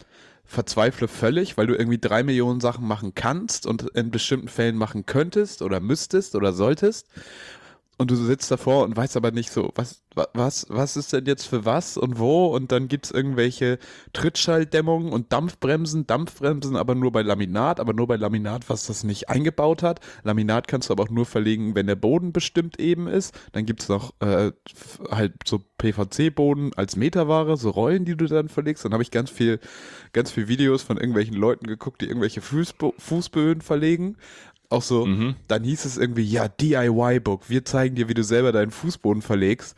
verzweifle völlig, weil du irgendwie 3 Millionen Sachen machen kannst und in bestimmten Fällen machen könntest oder müsstest oder solltest. Und du sitzt davor und weißt aber nicht so, was ist denn jetzt für was und wo? Und dann gibt es irgendwelche Trittschalldämmungen und Dampfbremsen, aber nur bei Laminat, was das nicht eingebaut hat. Laminat kannst du aber auch nur verlegen, wenn der Boden bestimmt eben ist. Dann gibt es noch halt so PVC-Boden als Meterware, so Rollen, die du dann verlegst. Dann habe ich ganz viel Videos von irgendwelchen Leuten geguckt, die irgendwelche Fußböden verlegen. Auch so, dann hieß es irgendwie, ja, DIY-Book, wir zeigen dir, wie du selber deinen Fußboden verlegst.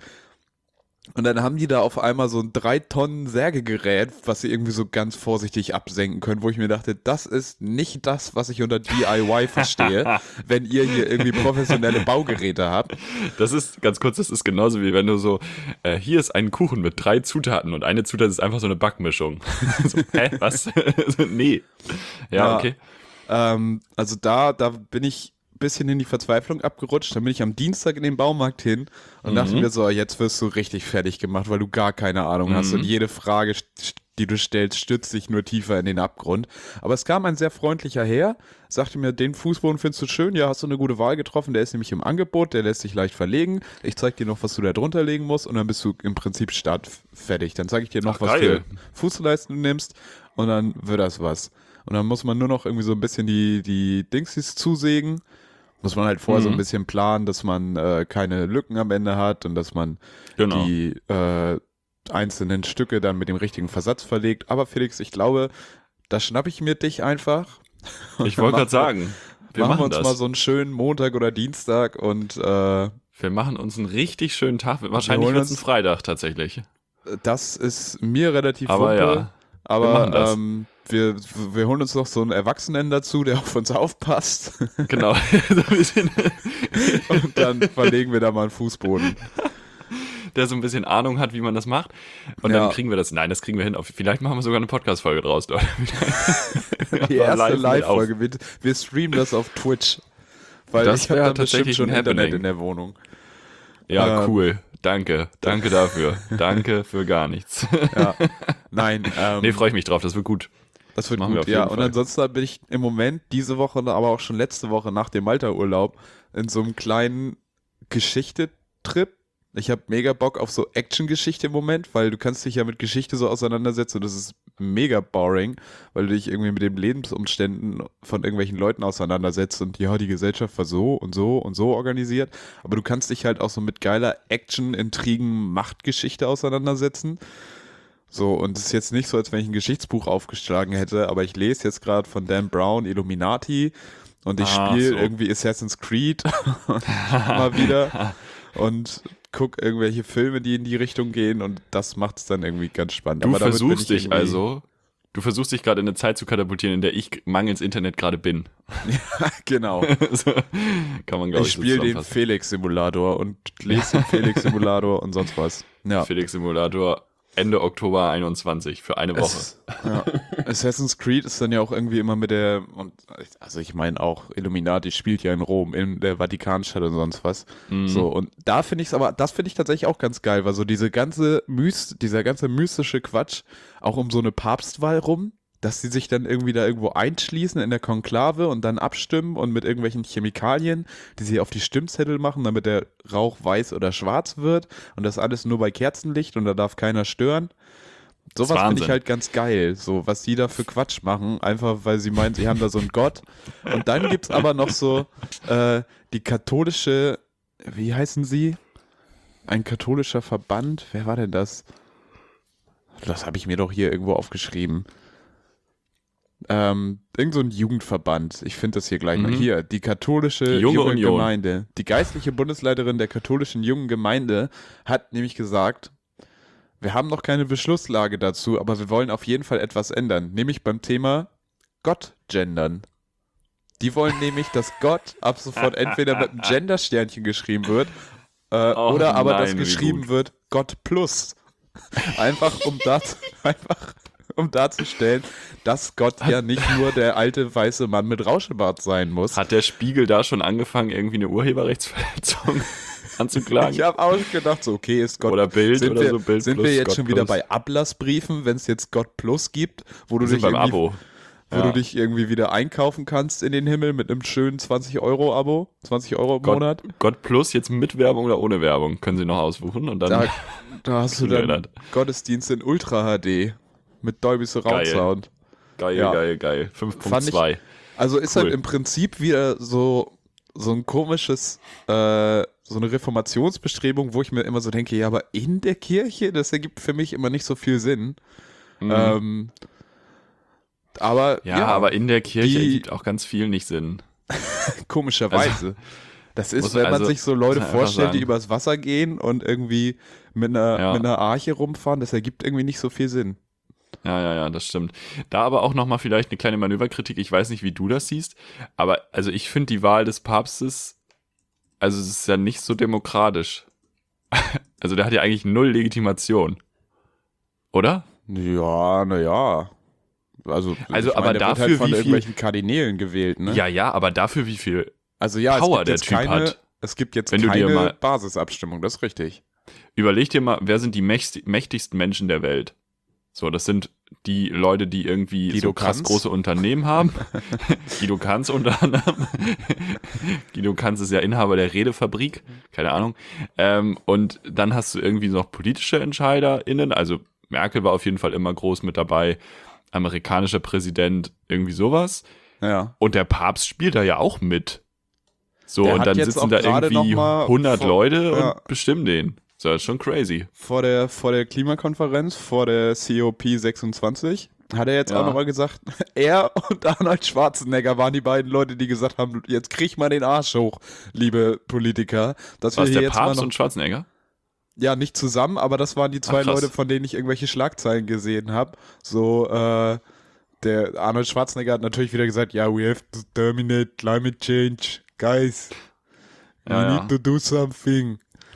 Und dann haben die da auf einmal so ein 3 Tonnen Sägegerät, was sie irgendwie so ganz vorsichtig absenken können, wo ich mir dachte, das ist nicht das, was ich unter DIY verstehe, wenn ihr hier irgendwie professionelle Baugeräte habt. Das ist, ganz kurz, das ist genauso wie wenn du so, hier ist ein Kuchen mit 3 Zutaten und eine Zutat ist einfach so eine Backmischung. So, was? Nee. Ja, okay. Also da bin ich ein bisschen in die Verzweiflung abgerutscht. Dann bin ich am Dienstag in den Baumarkt hin und dachte mir so, jetzt wirst du richtig fertig gemacht, weil du gar keine Ahnung hast und jede Frage, die du stellst, stürzt dich nur tiefer in den Abgrund. Aber es kam ein sehr freundlicher Herr, sagte mir, den Fußboden findest du schön, ja, hast du eine gute Wahl getroffen, der ist nämlich im Angebot, der lässt sich leicht verlegen. Ich zeig dir noch, was du da drunter legen musst und dann bist du im Prinzip startfertig. Dann zeige ich dir noch, was für Fußleisten du nimmst und dann wird das was. Und dann muss man nur noch irgendwie so ein bisschen die Dingsies zusägen. Muss man halt vorher so ein bisschen planen, dass man keine Lücken am Ende hat und dass man die einzelnen Stücke dann mit dem richtigen Versatz verlegt. Aber Felix, ich glaube, da schnappe ich mir dich einfach. Ich wollte gerade sagen, wir machen uns mal so einen schönen Montag oder Dienstag und wir machen uns einen richtig schönen Tag. Wahrscheinlich wird es ein Freitag tatsächlich. Das ist mir relativ aber wumpe, ja, aber wir holen uns noch so einen Erwachsenen dazu, der auf uns aufpasst. Genau. Und dann verlegen wir da mal einen Fußboden. Der so ein bisschen Ahnung hat, wie man das macht. Und dann kriegen wir das. Nein, das kriegen wir hin. Vielleicht machen wir sogar eine Podcast-Folge draus. Die erste Live-Folge. Wir streamen das auf Twitch. Weil das ich habe dann tatsächlich bestimmt schon Happening. Internet in der Wohnung. Ja, cool. Danke dafür. Danke für gar nichts. Ja. Nein. Nee, freue ich mich drauf. Das wird gut. Das wird machen gut, ja. Und ansonsten bin ich im Moment, diese Woche, aber auch schon letzte Woche nach dem Malta-Urlaub, in so einem kleinen Geschichte-Trip. Ich habe mega Bock auf so Action-Geschichte im Moment, weil du kannst dich ja mit Geschichte so auseinandersetzen und das ist mega boring, weil du dich irgendwie mit den Lebensumständen von irgendwelchen Leuten auseinandersetzt und ja, die Gesellschaft war so und so und so organisiert, aber du kannst dich halt auch so mit geiler Action, Intrigen, Machtgeschichte auseinandersetzen. So, und es ist jetzt nicht so, als wenn ich ein Geschichtsbuch aufgeschlagen hätte, aber ich lese jetzt gerade von Dan Brown Illuminati und ich spiele irgendwie Assassin's Creed mal wieder und guck irgendwelche Filme, die in die Richtung gehen und das macht es dann irgendwie ganz spannend. Du versuchst dich gerade in eine Zeit zu katapultieren, in der ich mangels Internet gerade bin. Ja, genau. So, kann man, glaube ich spiele den Felix-Simulator und lese den Felix-Simulator und sonst was. Ja. Felix-Simulator Ende Oktober 21 für eine Woche. Assassin's Creed ist dann ja auch irgendwie immer mit der, und also ich meine auch, Illuminati spielt ja in Rom, in der Vatikanstadt und sonst was. So, und da finde ich es aber, das finde ich tatsächlich auch ganz geil, weil so dieser ganze mystische Quatsch, auch um so eine Papstwahl rum, dass sie sich dann irgendwie da irgendwo einschließen in der Konklave und dann abstimmen und mit irgendwelchen Chemikalien, die sie auf die Stimmzettel machen, damit der Rauch weiß oder schwarz wird und das alles nur bei Kerzenlicht und da darf keiner stören. Sowas finde ich halt ganz geil, so was die da für Quatsch machen, einfach weil sie meinen, sie haben da so einen Gott. Und dann gibt es aber noch so die katholische, wie heißen sie? Ein katholischer Verband, wer war denn das? Das habe ich mir doch hier irgendwo aufgeschrieben. Irgend so ein Jugendverband. Ich finde das hier gleich mal. Hier, die katholische junge Gemeinde. Die geistliche Bundesleiterin der katholischen jungen Gemeinde hat nämlich gesagt, wir haben noch keine Beschlusslage dazu, aber wir wollen auf jeden Fall etwas ändern. Nämlich beim Thema Gott gendern. Die wollen nämlich, dass Gott ab sofort entweder mit einem Gender-Sternchen geschrieben wird oder aber das geschrieben wird Gott plus. Einfach um darzustellen, dass Gott ja nicht nur der alte weiße Mann mit Rauschebart sein muss. Hat der Spiegel da schon angefangen, irgendwie eine Urheberrechtsverletzung anzuklagen. Ich habe auch gedacht, so, okay, ist Gott. Oder Bild sind oder wir, so, Bild Sind plus, wir jetzt Gott schon wieder plus. bei Ablassbriefen, wenn es jetzt Gott Plus gibt, wo du Wir sind dich beim irgendwie, Abo. wo Ja. du dich irgendwie wieder einkaufen kannst in den Himmel mit einem schönen 20-Euro-Abo, 20 Euro im Monat. Gott Plus jetzt mit Werbung oder ohne Werbung, können sie noch ausbuchen und dann Da hast du kriegen wir dann das. Gottesdienst in Ultra HD mit Dolby Surround Geil. Sound. Geil, Ja. geil. Fand 5.2. Also ist Cool. halt im Prinzip wieder so ein komisches, so eine Reformationsbestrebung, wo ich mir immer so denke, ja, aber in der Kirche, das ergibt für mich immer nicht so viel Sinn. Aber Ja, aber in der Kirche die- ergibt auch ganz viel nicht Sinn. komischerweise. Das ist, muss- wenn man also, sich so Leute muss man einfach vorstellt, die sagen. übers Wasser gehen und irgendwie mit einer Arche rumfahren, das ergibt irgendwie nicht so viel Sinn. Ja, das stimmt. Da aber auch nochmal vielleicht eine kleine Manöverkritik. Ich weiß nicht, wie du das siehst, aber also ich finde die Wahl des Papstes, also es ist ja nicht so demokratisch. Also der hat ja eigentlich null Legitimation. Oder? Ja, naja. Also aber der wird dafür, halt von wie viel- irgendwelchen Kardinälen gewählt, ne? Ja, aber dafür wie viel Also ja, Power es gibt der jetzt Typ keine, hat. es gibt jetzt Wenn du dir keine mal- Basisabstimmung, das ist richtig. Überleg dir mal, wer sind die mächtigsten Menschen der Welt? So, das sind die Leute, die irgendwie Guido so krass Kanz. große Unternehmen haben. Guido Kanz unter anderem. Guido Kanz ist ja Inhaber der Redefabrik, keine Ahnung. Und dann hast du irgendwie noch politische EntscheiderInnen, also Merkel war auf jeden Fall immer groß mit dabei, amerikanischer Präsident, irgendwie sowas. Ja. Und der Papst spielt da ja auch mit. So, Der und hat dann jetzt sitzen auch da gerade irgendwie noch mal 100 vor- Leute ja. und bestimmen den. So, das ist schon crazy. Vor der Klimakonferenz, vor der COP26, hat er jetzt Ja. auch nochmal gesagt, er und Arnold Schwarzenegger waren die beiden Leute, die gesagt haben, jetzt krieg mal den Arsch hoch, liebe Politiker. Dass wir Was, hier der jetzt mal Papst noch, und Schwarzenegger? ja, nicht zusammen, aber das waren die zwei Ach, krass. Leute, von denen ich irgendwelche Schlagzeilen gesehen habe. So, der Arnold Schwarzenegger hat natürlich wieder gesagt, ja, we have to terminate climate change, guys. We Ja, need to do something.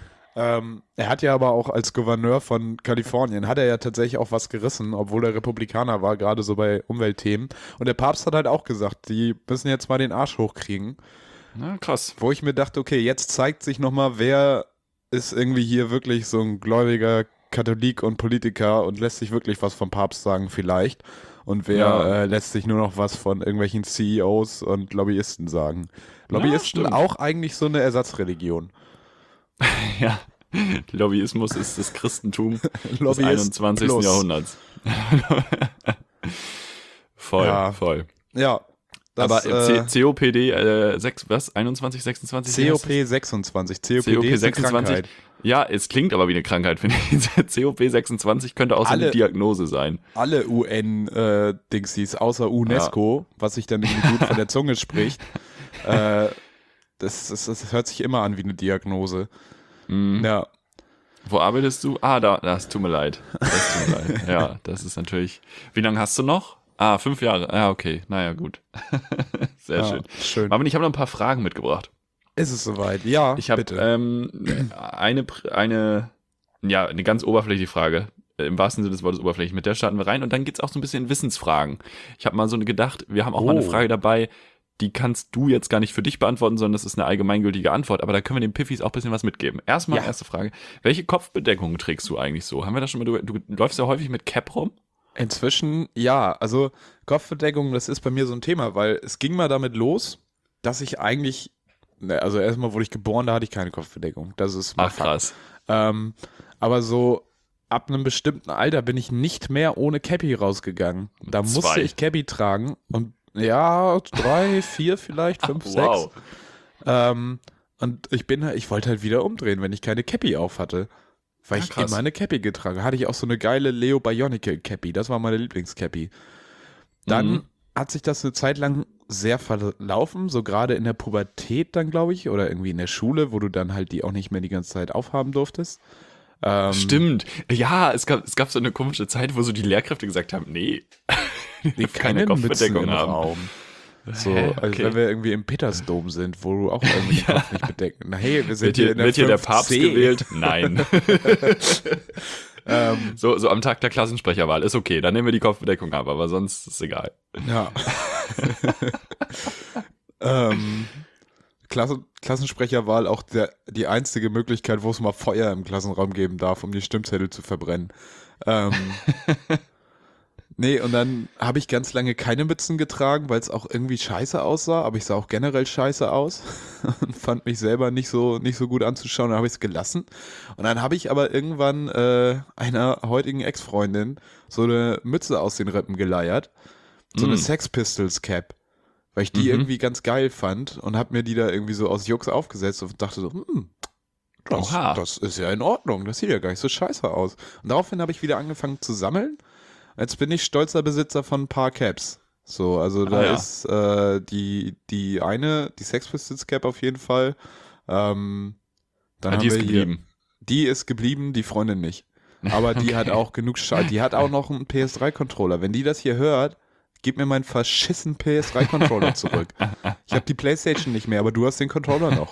Er hat ja aber auch als Gouverneur von Kalifornien, hat er ja tatsächlich auch was gerissen, obwohl er Republikaner war, gerade so bei Umweltthemen. Und der Papst hat halt auch gesagt, die müssen jetzt mal den Arsch hochkriegen. Na, krass. Wo ich mir dachte, okay, jetzt zeigt sich nochmal, wer ist irgendwie hier wirklich so ein gläubiger Katholik und Politiker und lässt sich wirklich was vom Papst sagen vielleicht. Und wer Ja. lässt sich nur noch was von irgendwelchen CEOs und Lobbyisten sagen. Lobbyisten stimmt. auch eigentlich so eine Ersatzreligion. Ja, Lobbyismus ist das Christentum des Lobbyist 21. plus. Jahrhunderts. Voll, Ja. voll. Ja. Aber Das, COPD, 21, 26? wie heißt COP 26. COPD COP ist eine 26. Krankheit. Ja, es klingt aber wie eine Krankheit, finde ich. COP 26 könnte auch so eine Alle- Diagnose sein. Alle UN-Dingsies, außer UNESCO, was sich dann irgendwie gut von der Zunge spricht, das hört sich immer an wie eine Diagnose. Mhm. Ja. Wo arbeitest du? Das tut mir leid. Das tut mir leid. Ja, das ist natürlich. Wie lange hast du noch? 5 Jahre. Ja, okay. Naja, gut. Sehr Ja, schön. schön. Marvin, ich habe noch ein paar Fragen mitgebracht. Ist es soweit? Ja, Ich habe bitte. eine ganz oberflächliche Frage. Im wahrsten Sinne des Wortes oberflächlich. Mit der starten wir rein und dann geht's auch so ein bisschen in Wissensfragen. Ich habe mal so gedacht, wir haben auch mal eine Oh. Frage dabei, die kannst du jetzt gar nicht für dich beantworten, sondern das ist eine allgemeingültige Antwort, aber da können wir den Piffis auch ein bisschen was mitgeben. Erstmal, Ja. erste Frage. Welche Kopfbedeckung trägst du eigentlich so? Haben wir das schon mal drüber? Du läufst ja häufig mit Cap rum? Inzwischen, ja, also Kopfbedeckung, das ist bei mir so ein Thema, weil es ging mal damit los, dass ich eigentlich, also erstmal wurde ich geboren, da hatte ich keine Kopfbedeckung. Das ist mal Ach, Fakt. krass. Aber so ab einem bestimmten Alter bin ich nicht mehr ohne Cappy rausgegangen. Da musste 2. ich Cappy tragen und ja, 3, 4 vielleicht, 5, 6. Wow. Und ich wollte halt wieder umdrehen, wenn ich keine Cappy auf hatte. Weil ich krass. immer eine Cappy getragen habe. Hatte ich auch so eine geile Leo Bionicle Cappy. Das war meine Lieblingscappy. Dann hat sich das eine Zeit lang sehr verlaufen, so gerade in der Pubertät dann, glaube ich, oder irgendwie in der Schule, wo du dann halt die auch nicht mehr die ganze Zeit aufhaben durftest. Stimmt. Ja, es gab so eine komische Zeit, wo so die Lehrkräfte gesagt haben, nee, Nee, keine Mützen im haben. Raum. So, Hä? also Okay. wenn wir irgendwie im Petersdom sind, wo du auch irgendwie den Kopf nicht bedecken. Na hey, wir sind Wird hier hier, in der wird hier der 5C. Papst gewählt? Nein. Ähm, So am Tag der Klassensprecherwahl ist okay, dann nehmen wir die Kopfbedeckung ab, aber sonst ist egal. ja. Klassensprecherwahl auch die einzige Möglichkeit, wo es mal Feuer im Klassenraum geben darf, um die Stimmzettel zu verbrennen. Nee, und dann habe ich ganz lange keine Mützen getragen, weil es auch irgendwie scheiße aussah, aber ich sah auch generell scheiße aus und fand mich selber nicht so gut anzuschauen, dann habe ich es gelassen. Und dann habe ich aber irgendwann einer heutigen Ex-Freundin so eine Mütze aus den Rippen geleiert, so eine Sex Pistols Cap, weil ich die irgendwie ganz geil fand und habe mir die da irgendwie so aus Jux aufgesetzt und dachte so, das ist ja in Ordnung, das sieht ja gar nicht so scheiße aus. Und daraufhin habe ich wieder angefangen zu sammeln. Jetzt bin ich stolzer Besitzer von ein paar Caps. So, also da ist die Sex Pistols Cap auf jeden Fall. Dann haben die ist wir geblieben. Die ist geblieben, die Freundin nicht. Aber die hat auch genug Scheiß. Die hat auch noch einen PS3-Controller. Wenn die das hier hört, gib mir meinen verschissenen PS3-Controller zurück. Ich habe die Playstation nicht mehr, aber du hast den Controller noch.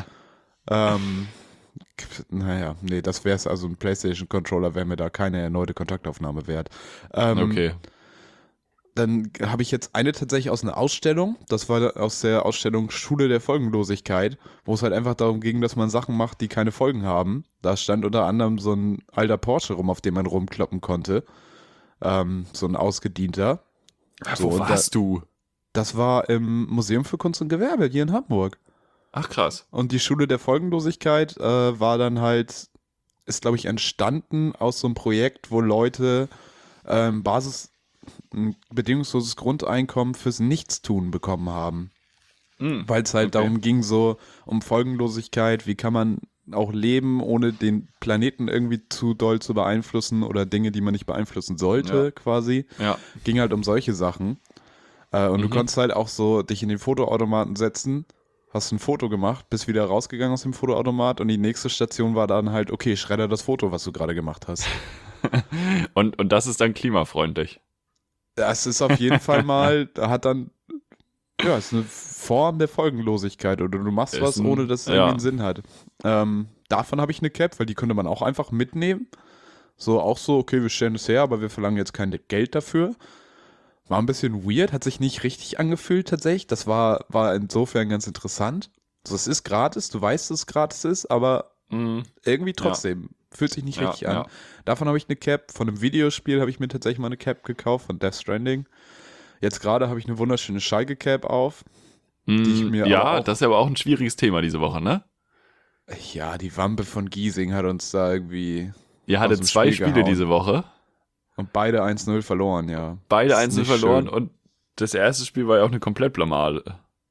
Naja, nee, das wäre es, also ein PlayStation-Controller wäre mir da keine erneute Kontaktaufnahme wert. Okay. Dann habe ich jetzt eine tatsächlich aus einer Ausstellung, das war aus der Ausstellung Schule der Folgenlosigkeit, wo es halt einfach darum ging, dass man Sachen macht, die keine Folgen haben. Da stand unter anderem so ein alter Porsche rum, auf dem man rumkloppen konnte. So ein ausgedienter. Wo warst du? Das war im Museum für Kunst und Gewerbe hier in Hamburg. Ach, krass. Und die Schule der Folgenlosigkeit war dann halt, ist glaube ich entstanden aus so einem Projekt, wo Leute ein bedingungsloses Grundeinkommen fürs Nichtstun bekommen haben. Weil es halt darum ging, so um Folgenlosigkeit, wie kann man auch leben, ohne den Planeten irgendwie zu doll zu beeinflussen oder Dinge, die man nicht beeinflussen sollte, quasi. Ja. Ging halt um solche Sachen. Und du konntest halt auch so dich in den Fotoautomaten setzen, hast ein Foto gemacht, bist wieder rausgegangen aus dem Fotoautomat und die nächste Station war dann halt, okay, schredder das Foto, was du gerade gemacht hast. Und das ist dann klimafreundlich. Das ist auf jeden Fall mal, ist eine Form der Folgenlosigkeit oder du machst was, ohne dass es irgendwie einen Sinn hat. Davon habe ich eine Cap, weil die könnte man auch einfach mitnehmen. Okay, wir stellen es her, aber wir verlangen jetzt kein Geld dafür. War ein bisschen weird, hat sich nicht richtig angefühlt tatsächlich. Das war insofern ganz interessant. Also es ist gratis, du weißt, dass es gratis ist, aber irgendwie trotzdem fühlt sich nicht richtig an. Ja. Davon habe ich eine Cap. Von einem Videospiel habe ich mir tatsächlich mal eine Cap gekauft, von Death Stranding. Jetzt gerade habe ich eine wunderschöne Schalke-Cap auf. Die ich mir das ist aber auch ein schwieriges Thema diese Woche, ne? Ja, die Wampe von Giesing hat uns da irgendwie. Ihr hattet 2 Spiele diese Woche. Und beide 1-0 verloren, ja. Beide 1-0 verloren und das erste Spiel war ja auch eine Komplettblamade.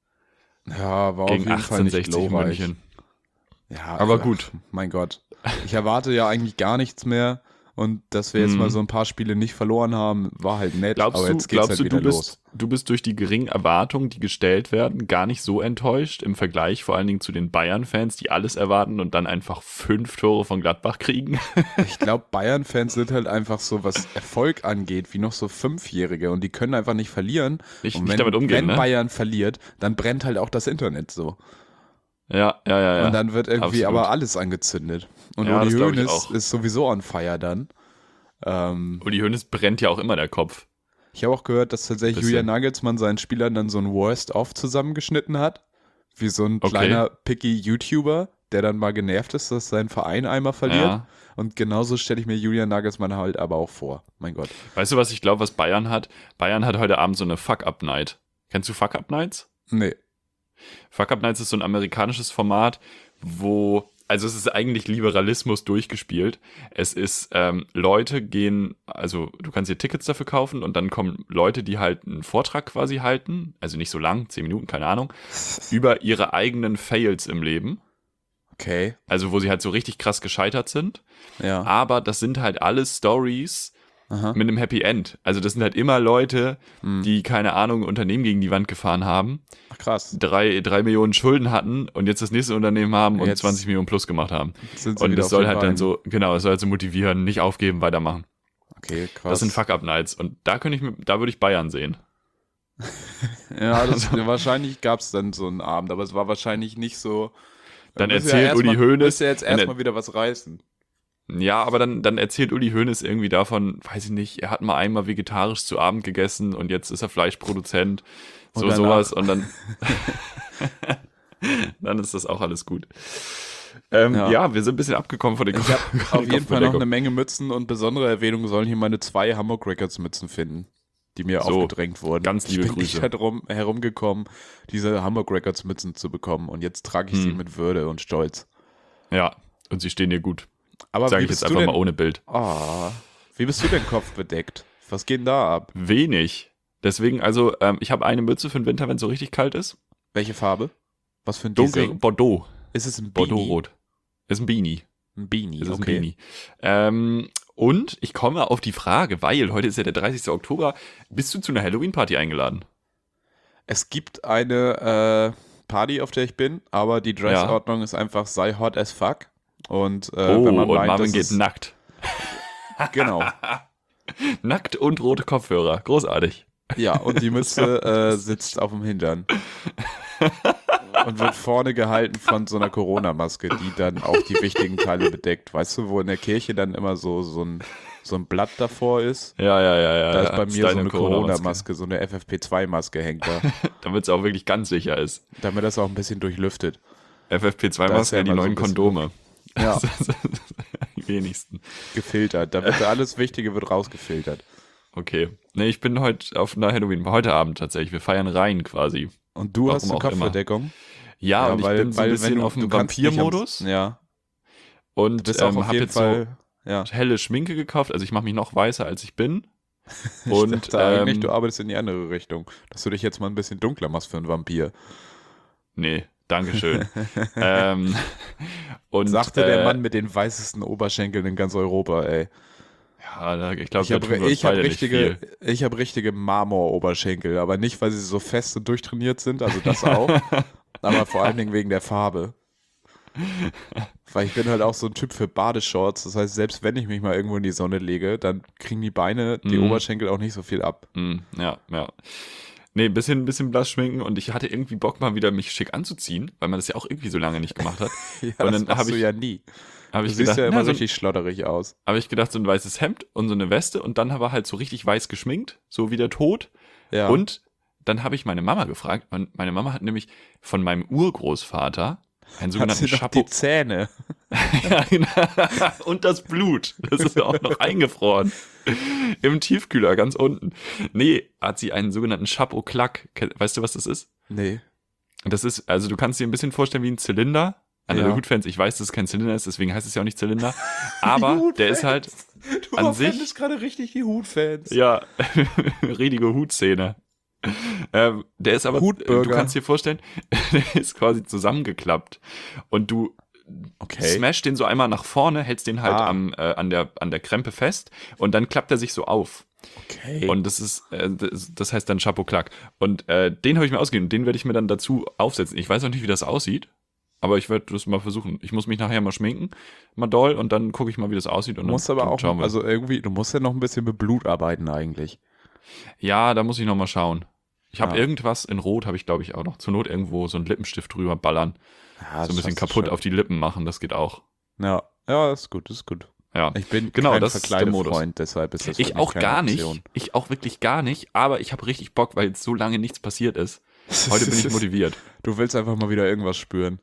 Ja, war gegen auf jeden Fall nicht glorreich. München. Ja, aber gut. Mein Gott. Ich erwarte ja eigentlich gar nichts mehr und dass wir jetzt mal so ein paar Spiele nicht verloren haben, war halt nett, aber jetzt geht's halt wieder los. Du bist durch die geringen Erwartungen, die gestellt werden, gar nicht so enttäuscht im Vergleich vor allen Dingen zu den Bayern-Fans, die alles erwarten und dann einfach 5 Tore von Gladbach kriegen? Ich glaube, Bayern-Fans sind halt einfach so, was Erfolg angeht, wie noch so 5-Jährige und die können einfach nicht verlieren. Nicht damit umgehen, wenn Bayern verliert, dann brennt halt auch das Internet so. Ja. Und dann wird irgendwie Absolut. aber alles angezündet. Und Ja, Uli das glaub ich Hoeneß auch. ist sowieso on fire dann. Uli Hoeneß brennt ja auch immer der Kopf. Ich habe auch gehört, dass tatsächlich Bisschen. Julian Nagelsmann seinen Spielern dann so ein Worst-of zusammengeschnitten hat. Wie so ein kleiner, picky YouTuber, der dann mal genervt ist, dass sein Verein einmal verliert. Ja. Und genauso stelle ich mir Julian Nagelsmann halt aber auch vor. Mein Gott. Weißt du, was ich glaube, was Bayern hat? Bayern hat heute Abend so eine Fuck-Up-Night. Kennst du Fuck-Up-Nights? Nee. Fuck-Up-Nights ist so ein amerikanisches Format, also es ist eigentlich Liberalismus durchgespielt. Es ist, Leute gehen, also du kannst dir Tickets dafür kaufen und dann kommen Leute, die halt einen Vortrag quasi halten, also nicht so lang, 10 Minuten, keine Ahnung, über ihre eigenen Fails im Leben. Okay. Also wo sie halt so richtig krass gescheitert sind. Ja. Aber das sind halt alles Stories Aha. mit einem Happy End. Also das sind halt immer Leute, die, keine Ahnung, Unternehmen gegen die Wand gefahren haben, Ach, krass. 3 Millionen Schulden hatten und jetzt das nächste Unternehmen haben und Jetzt 20 Millionen plus gemacht haben. Sind sie Und wieder es auf soll den halt dann Beinen. so, genau, es soll halt so motivieren, nicht aufgeben, weitermachen. Okay, krass. Das sind Fuck-Up-Nights und da würde ich Bayern sehen. Ja, wahrscheinlich gab es dann so einen Abend, aber es war wahrscheinlich nicht so. Dann müssen erzählt Uli Hoeneß. Müsste jetzt erstmal wieder was reißen. Ja, aber dann erzählt Uli Hoeneß irgendwie davon, weiß ich nicht, er hat mal einmal vegetarisch zu Abend gegessen und jetzt ist er Fleischproduzent, Und so danach- sowas und dann Dann ist das auch alles gut. Ja. Ja, wir sind ein bisschen abgekommen von den Ich habe auf jeden Fall noch eine Menge Mützen und besondere Erwähnung sollen hier meine 2 Hamburg Records Mützen finden, die mir So, aufgedrängt wurden. ganz liebe ich bin Grüße. nicht herumgekommen, diese Hamburg Records Mützen zu bekommen und jetzt trage ich sie mit Würde und Stolz. Ja, und sie stehen dir gut. Aber Sage wie ich jetzt bist du einfach denn, mal ohne Bild. wie bist du denn kopfbedeckt? Was geht denn da ab? Wenig. Deswegen, also, ich habe eine Mütze für den Winter, wenn es so richtig kalt ist. Welche Farbe? Was für ein Dunkel, Design? Bordeaux. Ist es ein Beanie? Bordeaux-rot. Ist ein Beanie. Ein Beanie, Es ist okay. ein Beanie. Und ich komme auf die Frage, weil heute ist ja der 30. Oktober. Bist du zu einer Halloween-Party eingeladen? Es gibt eine Party, auf der ich bin, aber die Dressordnung ist einfach sei hot as fuck. Und wenn man und meint, Marvin das geht ist, nackt. genau. Nackt und rote Kopfhörer. Großartig. Ja, und die Mütze sitzt auf dem Hintern. Und wird vorne gehalten von so einer Corona-Maske, die dann auch die wichtigen Teile bedeckt. Weißt du, wo in der Kirche dann immer so ein Blatt davor ist? Ja. Da ist bei Das mir so deine eine Corona-Maske, so eine FFP2-Maske hängt da, Damit es auch wirklich ganz sicher ist. damit das auch ein bisschen durchlüftet. Da ist FFP2-Masken, ja die immer so neuen ein bisschen Kondome. Ja, Die wenigsten. gefiltert. Da wird alles Wichtige wird rausgefiltert. Okay. Nee, ich bin heute auf einer Halloween, heute Abend tatsächlich. Wir feiern rein quasi. Und du Warum hast eine auch immer. Kopfbedeckung? Ja, und ich bin so ein bisschen auf dem kannst nicht Vampir-Modus Ja, und du bist auch auf habe jeden jetzt Fall, ja. so helle Schminke gekauft. Also ich mache mich noch weißer, als ich bin. Ich Und dachte eigentlich, du arbeitest in die andere Richtung, dass du dich jetzt mal ein bisschen dunkler machst für einen Vampir. nee, Dankeschön. Und, Sagte der Mann mit den weißesten Oberschenkeln in ganz Europa, ey. Ja, ich glaube, Ich habe richtige Marmor-Oberschenkel, aber nicht, weil sie so fest und durchtrainiert sind, also das auch, aber vor allen Dingen wegen der Farbe. Weil ich bin halt auch so ein Typ für Badeshorts, das heißt, selbst wenn ich mich mal irgendwo in die Sonne lege, dann kriegen die Beine, die Oberschenkel auch nicht so viel ab. Ja. Nee, ein bisschen blass schminken und ich hatte irgendwie Bock mal wieder mich schick anzuziehen, weil man das ja auch irgendwie so lange nicht gemacht hat. Ja, Und das dann machst habe du ich, ja nie. hab Du ich siehst gedacht, ja immer na, so, richtig schlotterig aus. habe ich gedacht, so ein weißes Hemd und so eine Weste und dann aber halt so richtig weiß geschminkt, so wie der Tod. Ja. Und dann habe ich meine Mama gefragt und meine Mama hat nämlich von meinem Urgroßvater einen hat sogenannten sie noch Chapeau. die Zähne. Ja, genau. Und das Blut. Das ist auch noch eingefroren. Im Tiefkühler, ganz unten. Nee, hat sie einen sogenannten Chapeau Claque. Weißt du, was das ist? Nee. Das ist, also du kannst dir ein bisschen vorstellen wie ein Zylinder. An Ja. der Hutfans, ich weiß, dass es kein Zylinder ist, deswegen heißt es ja auch nicht Zylinder. Aber der ist halt Du an sich- offendest gerade richtig die Hutfans. Ja, richtige Hutszene. Der ist aber, Hutburger. du kannst dir vorstellen, der ist quasi zusammengeklappt und du smash den so einmal nach vorne, hältst den halt an der Krempe fest und dann klappt er sich so auf. Okay. Und das ist, das heißt dann Chapeau Claque. Und den habe ich mir ausgegeben und den werde ich mir dann dazu aufsetzen. Ich weiß noch nicht, wie das aussieht, aber ich werde das mal versuchen. Ich muss mich nachher mal schminken, mal doll und dann gucke ich mal, wie das aussieht. Und Du musst dann aber auch, schauen wir. also irgendwie, du musst ja noch ein bisschen mit Blut arbeiten eigentlich. Ja, da muss ich noch mal schauen. Ich habe Ja. irgendwas in Rot, habe ich glaube ich auch noch. Zur Not irgendwo so einen Lippenstift drüber ballern. Ja, So ein bisschen kaputt auf die Lippen machen, das geht auch. Ja, das ist gut, das ist gut. Ja. Ich bin Genau, kein das ist der Modus. Verkleidefreund, deshalb ist das für Ich mich auch keine gar nicht. Option. Ich auch wirklich gar nicht. Aber ich habe richtig Bock, weil jetzt so lange nichts passiert ist. Heute bin ich motiviert. Du willst einfach mal wieder irgendwas spüren.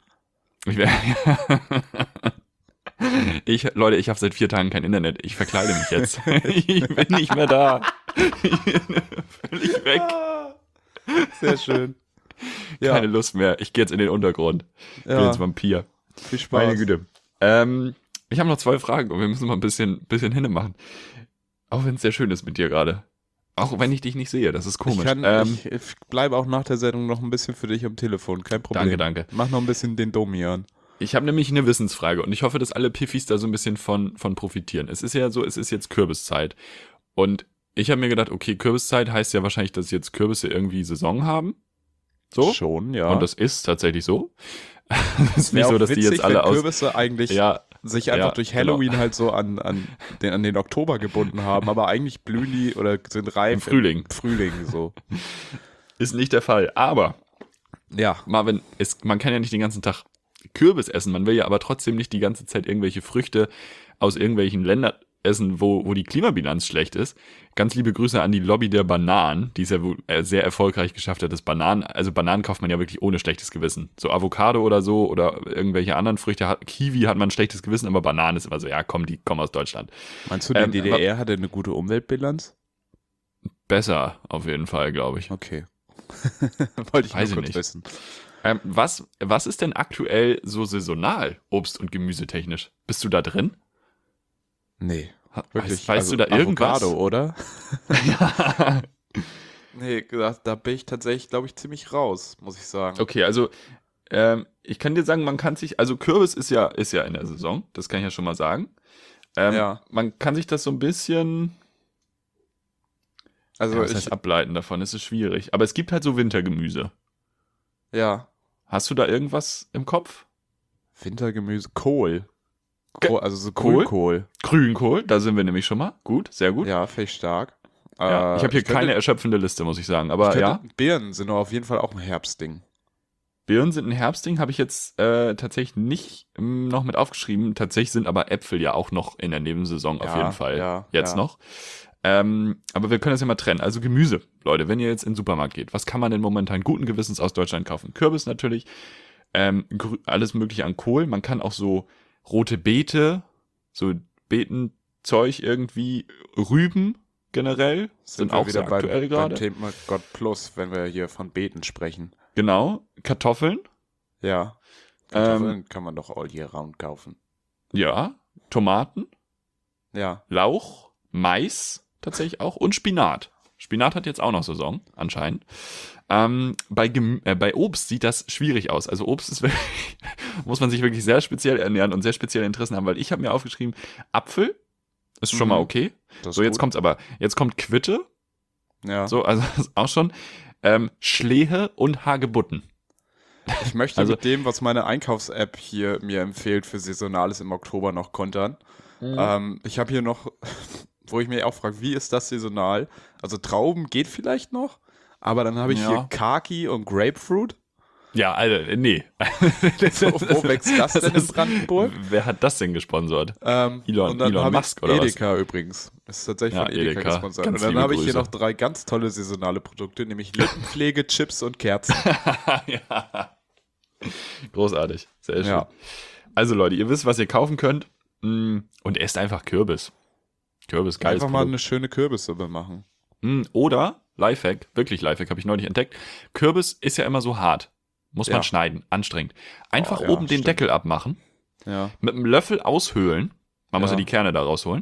Leute, ich habe seit 4 Tagen kein Internet. Ich verkleide mich jetzt. Ich bin nicht mehr da. Ich bin völlig weg. Sehr schön. Ja, Keine Lust mehr. Ich gehe jetzt in den Untergrund. Ich bin ja jetzt Vampir. viel Spaß. Meine Güte. Ich habe noch 2 Fragen und wir müssen mal ein bisschen hinne machen. Auch wenn es sehr schön ist mit dir gerade. Auch wenn ich dich nicht sehe, das ist komisch. Ich bleibe auch nach der Sendung noch ein bisschen für dich am Telefon, kein Problem. Danke. Mach noch ein bisschen den Domian. Ich habe nämlich eine Wissensfrage und ich hoffe, dass alle Piffis da so ein bisschen von profitieren. Es ist ja so, es ist jetzt Kürbiszeit. Und ich habe mir gedacht, okay, Kürbiszeit heißt ja wahrscheinlich, dass jetzt Kürbisse irgendwie Saison haben. So? Schon, ja. Und das ist tatsächlich so. Es ist Wär nicht so, auch dass die witzig, jetzt alle wenn aus... Kürbisse eigentlich Ja, sich einfach ja, durch genau. Halloween halt so an den Oktober gebunden haben, aber eigentlich blühen die oder sind reif Im Frühling. Im Frühling so. Ist nicht der Fall. Aber, Ja, Marvin, man kann ja nicht den ganzen Tag Kürbis essen. Man will ja aber trotzdem nicht die ganze Zeit irgendwelche Früchte aus irgendwelchen Ländern essen, wo die Klimabilanz schlecht ist. Ganz liebe Grüße an die Lobby der Bananen, die es ja wohl sehr erfolgreich geschafft hat, dass Bananen kauft man ja wirklich ohne schlechtes Gewissen. So Avocado oder so oder irgendwelche anderen Früchte, Kiwi hat man ein schlechtes Gewissen, aber Bananen ist immer so, ja komm, die kommen aus Deutschland. Meinst du, die DDR hatte eine gute Umweltbilanz? Besser, auf jeden Fall, glaube ich. Okay. Wollte ich Weiß nur ich kurz nicht. wissen. Was ist denn aktuell so saisonal, Obst- und Gemüsetechnisch? Bist du da drin? Nee, wirklich. Weißt du da irgendwas? Avocado, oder? Ja. Nee, da bin ich tatsächlich, glaube ich, ziemlich raus, muss ich sagen. Okay, also ich kann dir sagen, man kann sich, also Kürbis ist ja in der Saison, das kann ich ja schon mal sagen. Ja. Man kann sich das so ein bisschen, Also was heißt ableiten davon, es ist schwierig. Aber es gibt halt so Wintergemüse. ja, Hast du da irgendwas im Kopf? Wintergemüse, Kohl. Also so Kohl? Grünkohl. Grünkohl, da sind wir nämlich schon mal. Gut, sehr gut. Ja, finde ich stark. Ja, ich habe hier keine erschöpfende Liste, muss ich sagen. Aber ja, Birnen sind auf jeden Fall auch ein Herbstding. Birnen sind ein Herbstding, habe ich jetzt tatsächlich nicht noch mit aufgeschrieben. Tatsächlich sind aber Äpfel ja auch noch in der Nebensaison auf jeden Fall. Jetzt noch. Aber wir können das ja mal trennen. Also Gemüse, Leute, wenn ihr jetzt in den Supermarkt geht, was kann man denn momentan guten Gewissens aus Deutschland kaufen? Kürbis natürlich, alles mögliche an Kohl. Man kann auch so rote Beete, so Beetenzeug irgendwie, Rüben generell, sind auch sehr aktuell gerade. Beim Thema Gott Plus, wenn wir hier von Beeten sprechen. Genau, Kartoffeln. Ja, Kartoffeln kann man doch all year round kaufen. Ja, Tomaten, Ja. Lauch, Mais tatsächlich auch und Spinat. Spinat hat jetzt auch noch Saison, anscheinend. Bei Obst sieht das schwierig aus. Also Obst ist wirklich, muss man sich wirklich sehr speziell ernähren und sehr spezielle Interessen haben, weil ich habe mir aufgeschrieben, Apfel ist schon mal okay. So, jetzt kommt's aber. Jetzt kommt Quitte. Ja. So, also das ist auch schon. Schlehe und Hagebutten. Ich möchte mit dem, was meine Einkaufs-App hier mir empfiehlt für Saisonales im Oktober, noch kontern. Ich habe hier noch, wo ich mich auch frage, wie ist das saisonal? Also Trauben geht vielleicht noch, aber dann habe ich hier Kaki und Grapefruit. Ja, Alter, nee. Wo wächst das denn in Brandenburg? Wer hat das denn gesponsert? Elon Musk oder Edeka was? Übrigens. Das ist tatsächlich von Edeka gesponsert. Und dann habe ich hier noch 3 ganz tolle saisonale Produkte, nämlich Lippenpflege, Chips und Kerzen. Ja. Großartig. Sehr schön. Ja. Also Leute, ihr wisst, was ihr kaufen könnt. Und esst einfach Kürbis. Kürbis, geiles Einfach mal eine schöne Kürbissuppe machen. Oder, Lifehack, wirklich Lifehack, habe ich neulich entdeckt. Kürbis ist ja immer so hart. Muss man schneiden, anstrengend. Einfach oben den Deckel abmachen, mit einem Löffel aushöhlen, man muss ja die Kerne da rausholen,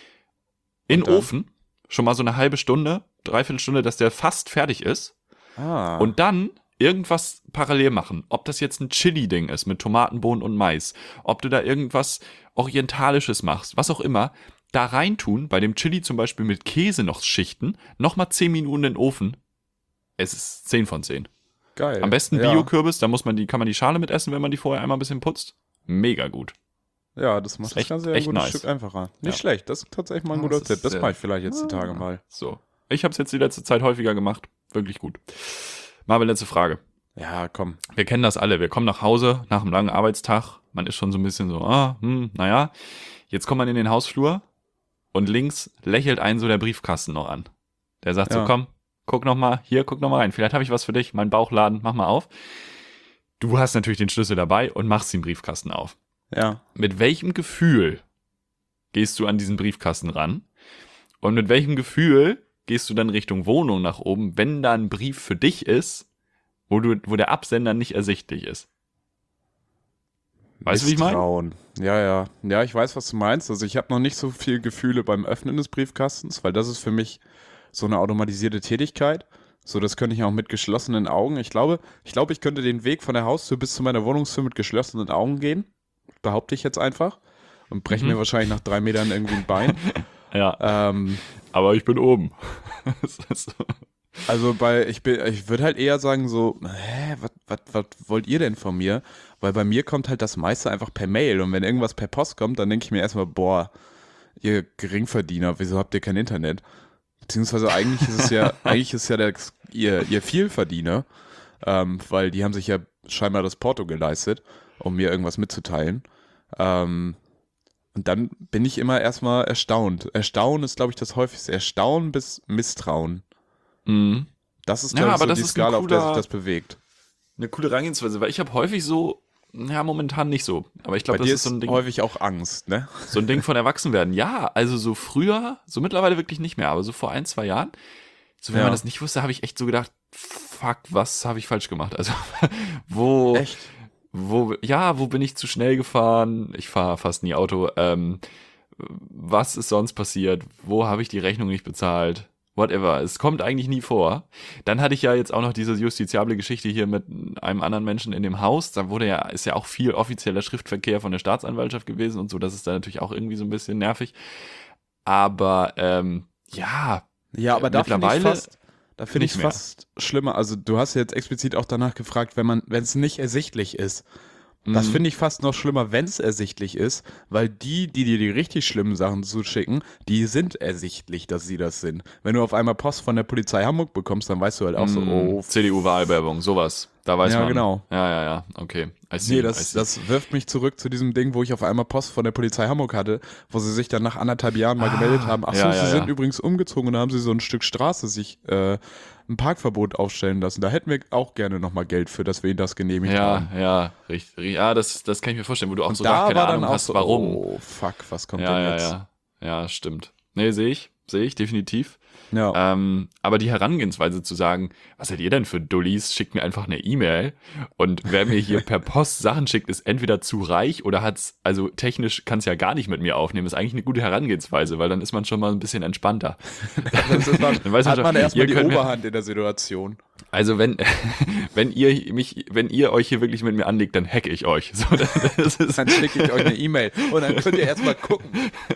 in den Ofen, schon mal so eine halbe Stunde, 3/4 Stunde, dass der fast fertig ist und dann irgendwas parallel machen. Ob das jetzt ein Chili-Ding ist mit Tomaten, Bohnen und Mais, ob du da irgendwas Orientalisches machst, was auch immer, da reintun, bei dem Chili zum Beispiel mit Käse noch schichten, nochmal 10 Minuten in den Ofen, es ist 10 von 10. Geil. Am besten Bio-Kürbis, da kann man die Schale mit essen, wenn man die vorher einmal ein bisschen putzt. Mega gut. Ja, das macht das Ganze ja ein gutes Stück einfacher. Nicht schlecht, das ist tatsächlich mal ein guter Tipp. Das mache ich vielleicht jetzt die Tage mal. So. Ich habe es jetzt die letzte Zeit häufiger gemacht. Wirklich gut. Marvin, letzte Frage. Ja, komm. Wir kennen das alle. Wir kommen nach Hause nach einem langen Arbeitstag. Man ist schon so ein bisschen so, naja. Jetzt kommt man in den Hausflur und links lächelt einen so der Briefkasten noch an. Der sagt so, komm, guck noch mal rein. Vielleicht habe ich was für dich. Mein Bauchladen, mach mal auf. Du hast natürlich den Schlüssel dabei und machst den Briefkasten auf. Ja. Mit welchem Gefühl gehst du an diesen Briefkasten ran? Und mit welchem Gefühl gehst du dann Richtung Wohnung nach oben, wenn da ein Brief für dich ist, wo der Absender nicht ersichtlich ist? Weißt du, wie ich meine? Ja. Ja, ich weiß, was du meinst. Also ich habe noch nicht so viel Gefühle beim Öffnen des Briefkastens, weil das ist für mich so eine automatisierte Tätigkeit. So, das könnte ich auch mit geschlossenen Augen. Ich glaube, ich könnte den Weg von der Haustür bis zu meiner Wohnungstür mit geschlossenen Augen gehen. Behaupte ich jetzt einfach. Und breche mir wahrscheinlich nach 3 Metern irgendwie ein Bein. Ja. Aber ich bin oben. Also ich würde halt eher sagen so, was wollt ihr denn von mir? Weil bei mir kommt halt das meiste einfach per Mail. Und wenn irgendwas per Post kommt, dann denke ich mir erstmal, boah, ihr Geringverdiener, wieso habt ihr kein Internet? Beziehungsweise eigentlich ist ja ihr Vielverdiener, weil die haben sich ja scheinbar das Porto geleistet, um mir irgendwas mitzuteilen. Und dann bin ich immer erstmal erstaunt. Erstaunen ist, glaube ich, das häufigste. Erstaunen bis Misstrauen. Mhm. Das ist, Ja, glaube ich, aber so das die ist ein Skala, auf der sich cooler- das bewegt. Eine coole Herangehensweise, weil ich habe häufig so, ja, momentan nicht so. Aber ich Bei glaube, das dir ist so ist ein Ding. häufig auch Angst, ne? So ein Ding von Erwachsenwerden. Ja, also so früher, so mittlerweile wirklich nicht mehr, aber so vor 1, 2 Jahren, so wenn Ja. man das nicht wusste, habe ich echt so gedacht, fuck, was habe ich falsch gemacht? Also, wo, Echt? wo bin ich zu schnell gefahren? Ich fahre fast nie Auto. Was ist sonst passiert? Wo habe ich die Rechnung nicht bezahlt? Whatever. Es kommt eigentlich nie vor. Dann hatte ich ja jetzt auch noch diese justiziable Geschichte hier mit einem anderen Menschen in dem Haus. Da ist ja auch viel offizieller Schriftverkehr von der Staatsanwaltschaft gewesen und so. Das ist dann natürlich auch irgendwie so ein bisschen nervig. Aber ja, Ja, aber da finde ich mittlerweile finde nicht ich mehr. fast schlimmer. Also du hast ja jetzt explizit auch danach gefragt, wenn es nicht ersichtlich ist. Das Mhm. finde ich fast noch schlimmer, wenn es ersichtlich ist, weil die dir die richtig schlimmen Sachen zuschicken, die sind ersichtlich, dass sie das sind. Wenn du auf einmal Post von der Polizei Hamburg bekommst, dann weißt du halt auch so, oh, CDU-Wahlwerbung, sowas. Da weiß Ja, man. genau. Ja, okay. I see, nee, I das, see. das wirft mich zurück zu diesem Ding, wo ich auf einmal Post von der Polizei Hamburg hatte, wo sie sich dann nach 1,5 Jahren mal gemeldet haben. Achso, ja, sie ja, sind ja. übrigens umgezogen und da haben sie so ein Stück Straße sich ein Parkverbot aufstellen lassen. Da hätten wir auch gerne nochmal Geld für, dass wir ihnen das genehmigt haben. Ja, richtig. Ja, das kann ich mir vorstellen, wo du auch Und so gar da keine war dann Ahnung auch hast, so, warum. oh fuck, was kommt Ja, denn ja, jetzt? ja. Ja, stimmt. Nee, sehe ich, definitiv. Ja. Aber die Herangehensweise zu sagen, was seid ihr denn für Dullis, schickt mir einfach eine E-Mail und wer mir hier per Post Sachen schickt, ist entweder zu reich oder also technisch kann es ja gar nicht mit mir aufnehmen, ist eigentlich eine gute Herangehensweise, weil dann ist man schon mal ein bisschen entspannter. Das ist Dann weiß hat schon, man erstmal ihr die könnt mir- Oberhand in der Situation. Also wenn ihr euch hier wirklich mit mir anlegt, dann hacke ich euch. So, das ist, Dann schicke ich euch eine E-Mail und dann könnt ihr erstmal gucken.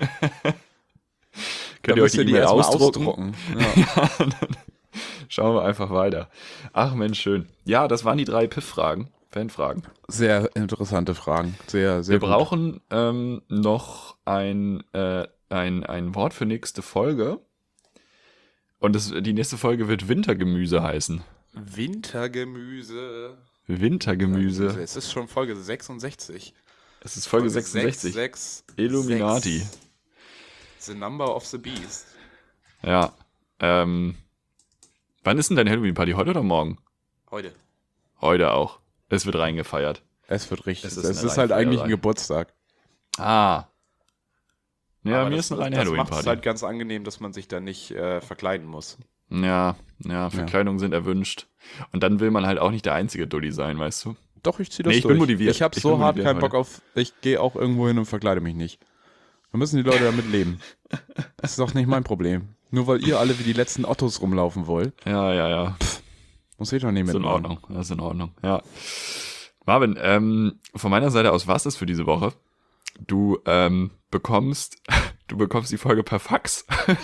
könnt Dann ihr euch müsst die ihr E-Mail erstmal ausdrucken. Ja. Und dann schauen wir einfach weiter. Ach Mensch, schön. Ja, das waren die 3 Piff-Fragen, Fanfragen. Sehr interessante Fragen. Sehr, sehr Wir gut. brauchen noch ein Wort für nächste Folge. Und die nächste Folge wird Wintergemüse heißen. Wintergemüse. Wintergemüse. Es ist schon Folge 66. Es ist Folge 66. 6, Illuminati. The number of the beast. Ja. Wann ist denn deine Halloween-Party? Heute oder morgen? Heute. Heute auch. Es wird reingefeiert. Es wird richtig. Es Es ist ist, eine halt eigentlich Reinfeierei. ein Geburtstag. Ah. Ja, Aber mir das, ist eine reine das macht es Halloween-Party. halt ganz angenehm, dass man sich da nicht verkleiden muss. Ja, Verkleidungen sind erwünscht. Und dann will man halt auch nicht der einzige Dulli sein, weißt du? Doch, ich ziehe das Nee, ich durch. bin motiviert. Ich habe Ich so bin hart motiviert keinen Bock auf, ich gehe auch irgendwo hin und verkleide mich nicht. Da müssen die Leute damit leben. Das ist doch nicht mein Problem. Nur weil ihr alle wie die letzten Ottos rumlaufen wollt, Ja. muss ich doch nicht Ist in mitmachen. Ordnung. Das ist in Ordnung. Ja. Marvin, von meiner Seite aus war's das für diese Woche. Du bekommst die Folge per Fax.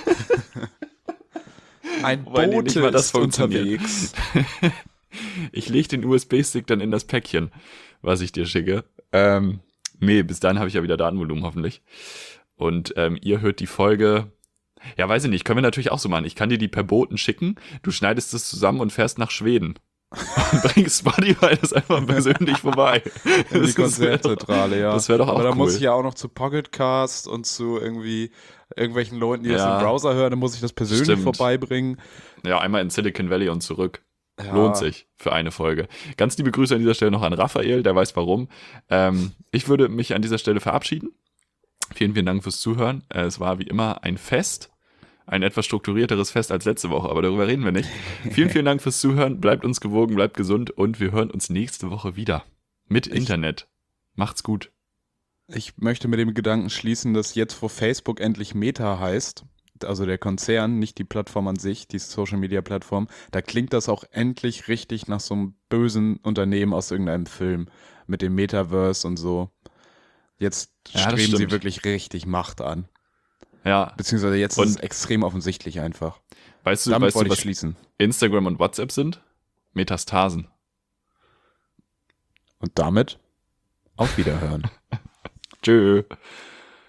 Ein Wobei, nee, Bote nicht mal das ist funktioniert. unterwegs. Ich lege den USB-Stick dann in das Päckchen, was ich dir schicke. Nee, bis dahin habe ich ja wieder Datenvolumen hoffentlich. Und ihr hört die Folge. Ja, weiß ich nicht, können wir natürlich auch so machen. Ich kann dir die per Boten schicken, du schneidest es zusammen und fährst nach Schweden. Und bringst Spotify das einfach persönlich vorbei. In die Das wär doch- Konzertzentrale, ja. Das wäre doch auch Aber da cool. muss ich ja auch noch zu Pocketcast und zu irgendwie irgendwelchen Leuten, die das Ja. im Browser hören, dann muss ich das persönlich Stimmt. vorbeibringen. Ja, einmal in Silicon Valley und zurück. Ja. Lohnt sich für eine Folge. Ganz liebe Grüße an dieser Stelle noch an Raphael, der weiß warum. Ich würde mich an dieser Stelle verabschieden. Vielen Dank fürs Zuhören. Es war wie immer ein Fest. Ein etwas strukturierteres Fest als letzte Woche, aber darüber reden wir nicht. Vielen Dank fürs Zuhören. Bleibt uns gewogen, bleibt gesund und wir hören uns nächste Woche wieder. Mit Internet. Macht's gut. Ich möchte mit dem Gedanken schließen, dass jetzt, wo Facebook endlich Meta heißt, also der Konzern, nicht die Plattform an sich, die Social-Media-Plattform, da klingt das auch endlich richtig nach so einem bösen Unternehmen aus irgendeinem Film mit dem Metaverse und so. Jetzt Ja, das streben sie stimmt. wirklich richtig Macht an. Ja, Beziehungsweise jetzt Und- ist es extrem offensichtlich einfach. weißt du, Damit wollte ich was schließen. Instagram und WhatsApp sind? Metastasen. Und damit auf Wiederhören. Tschö.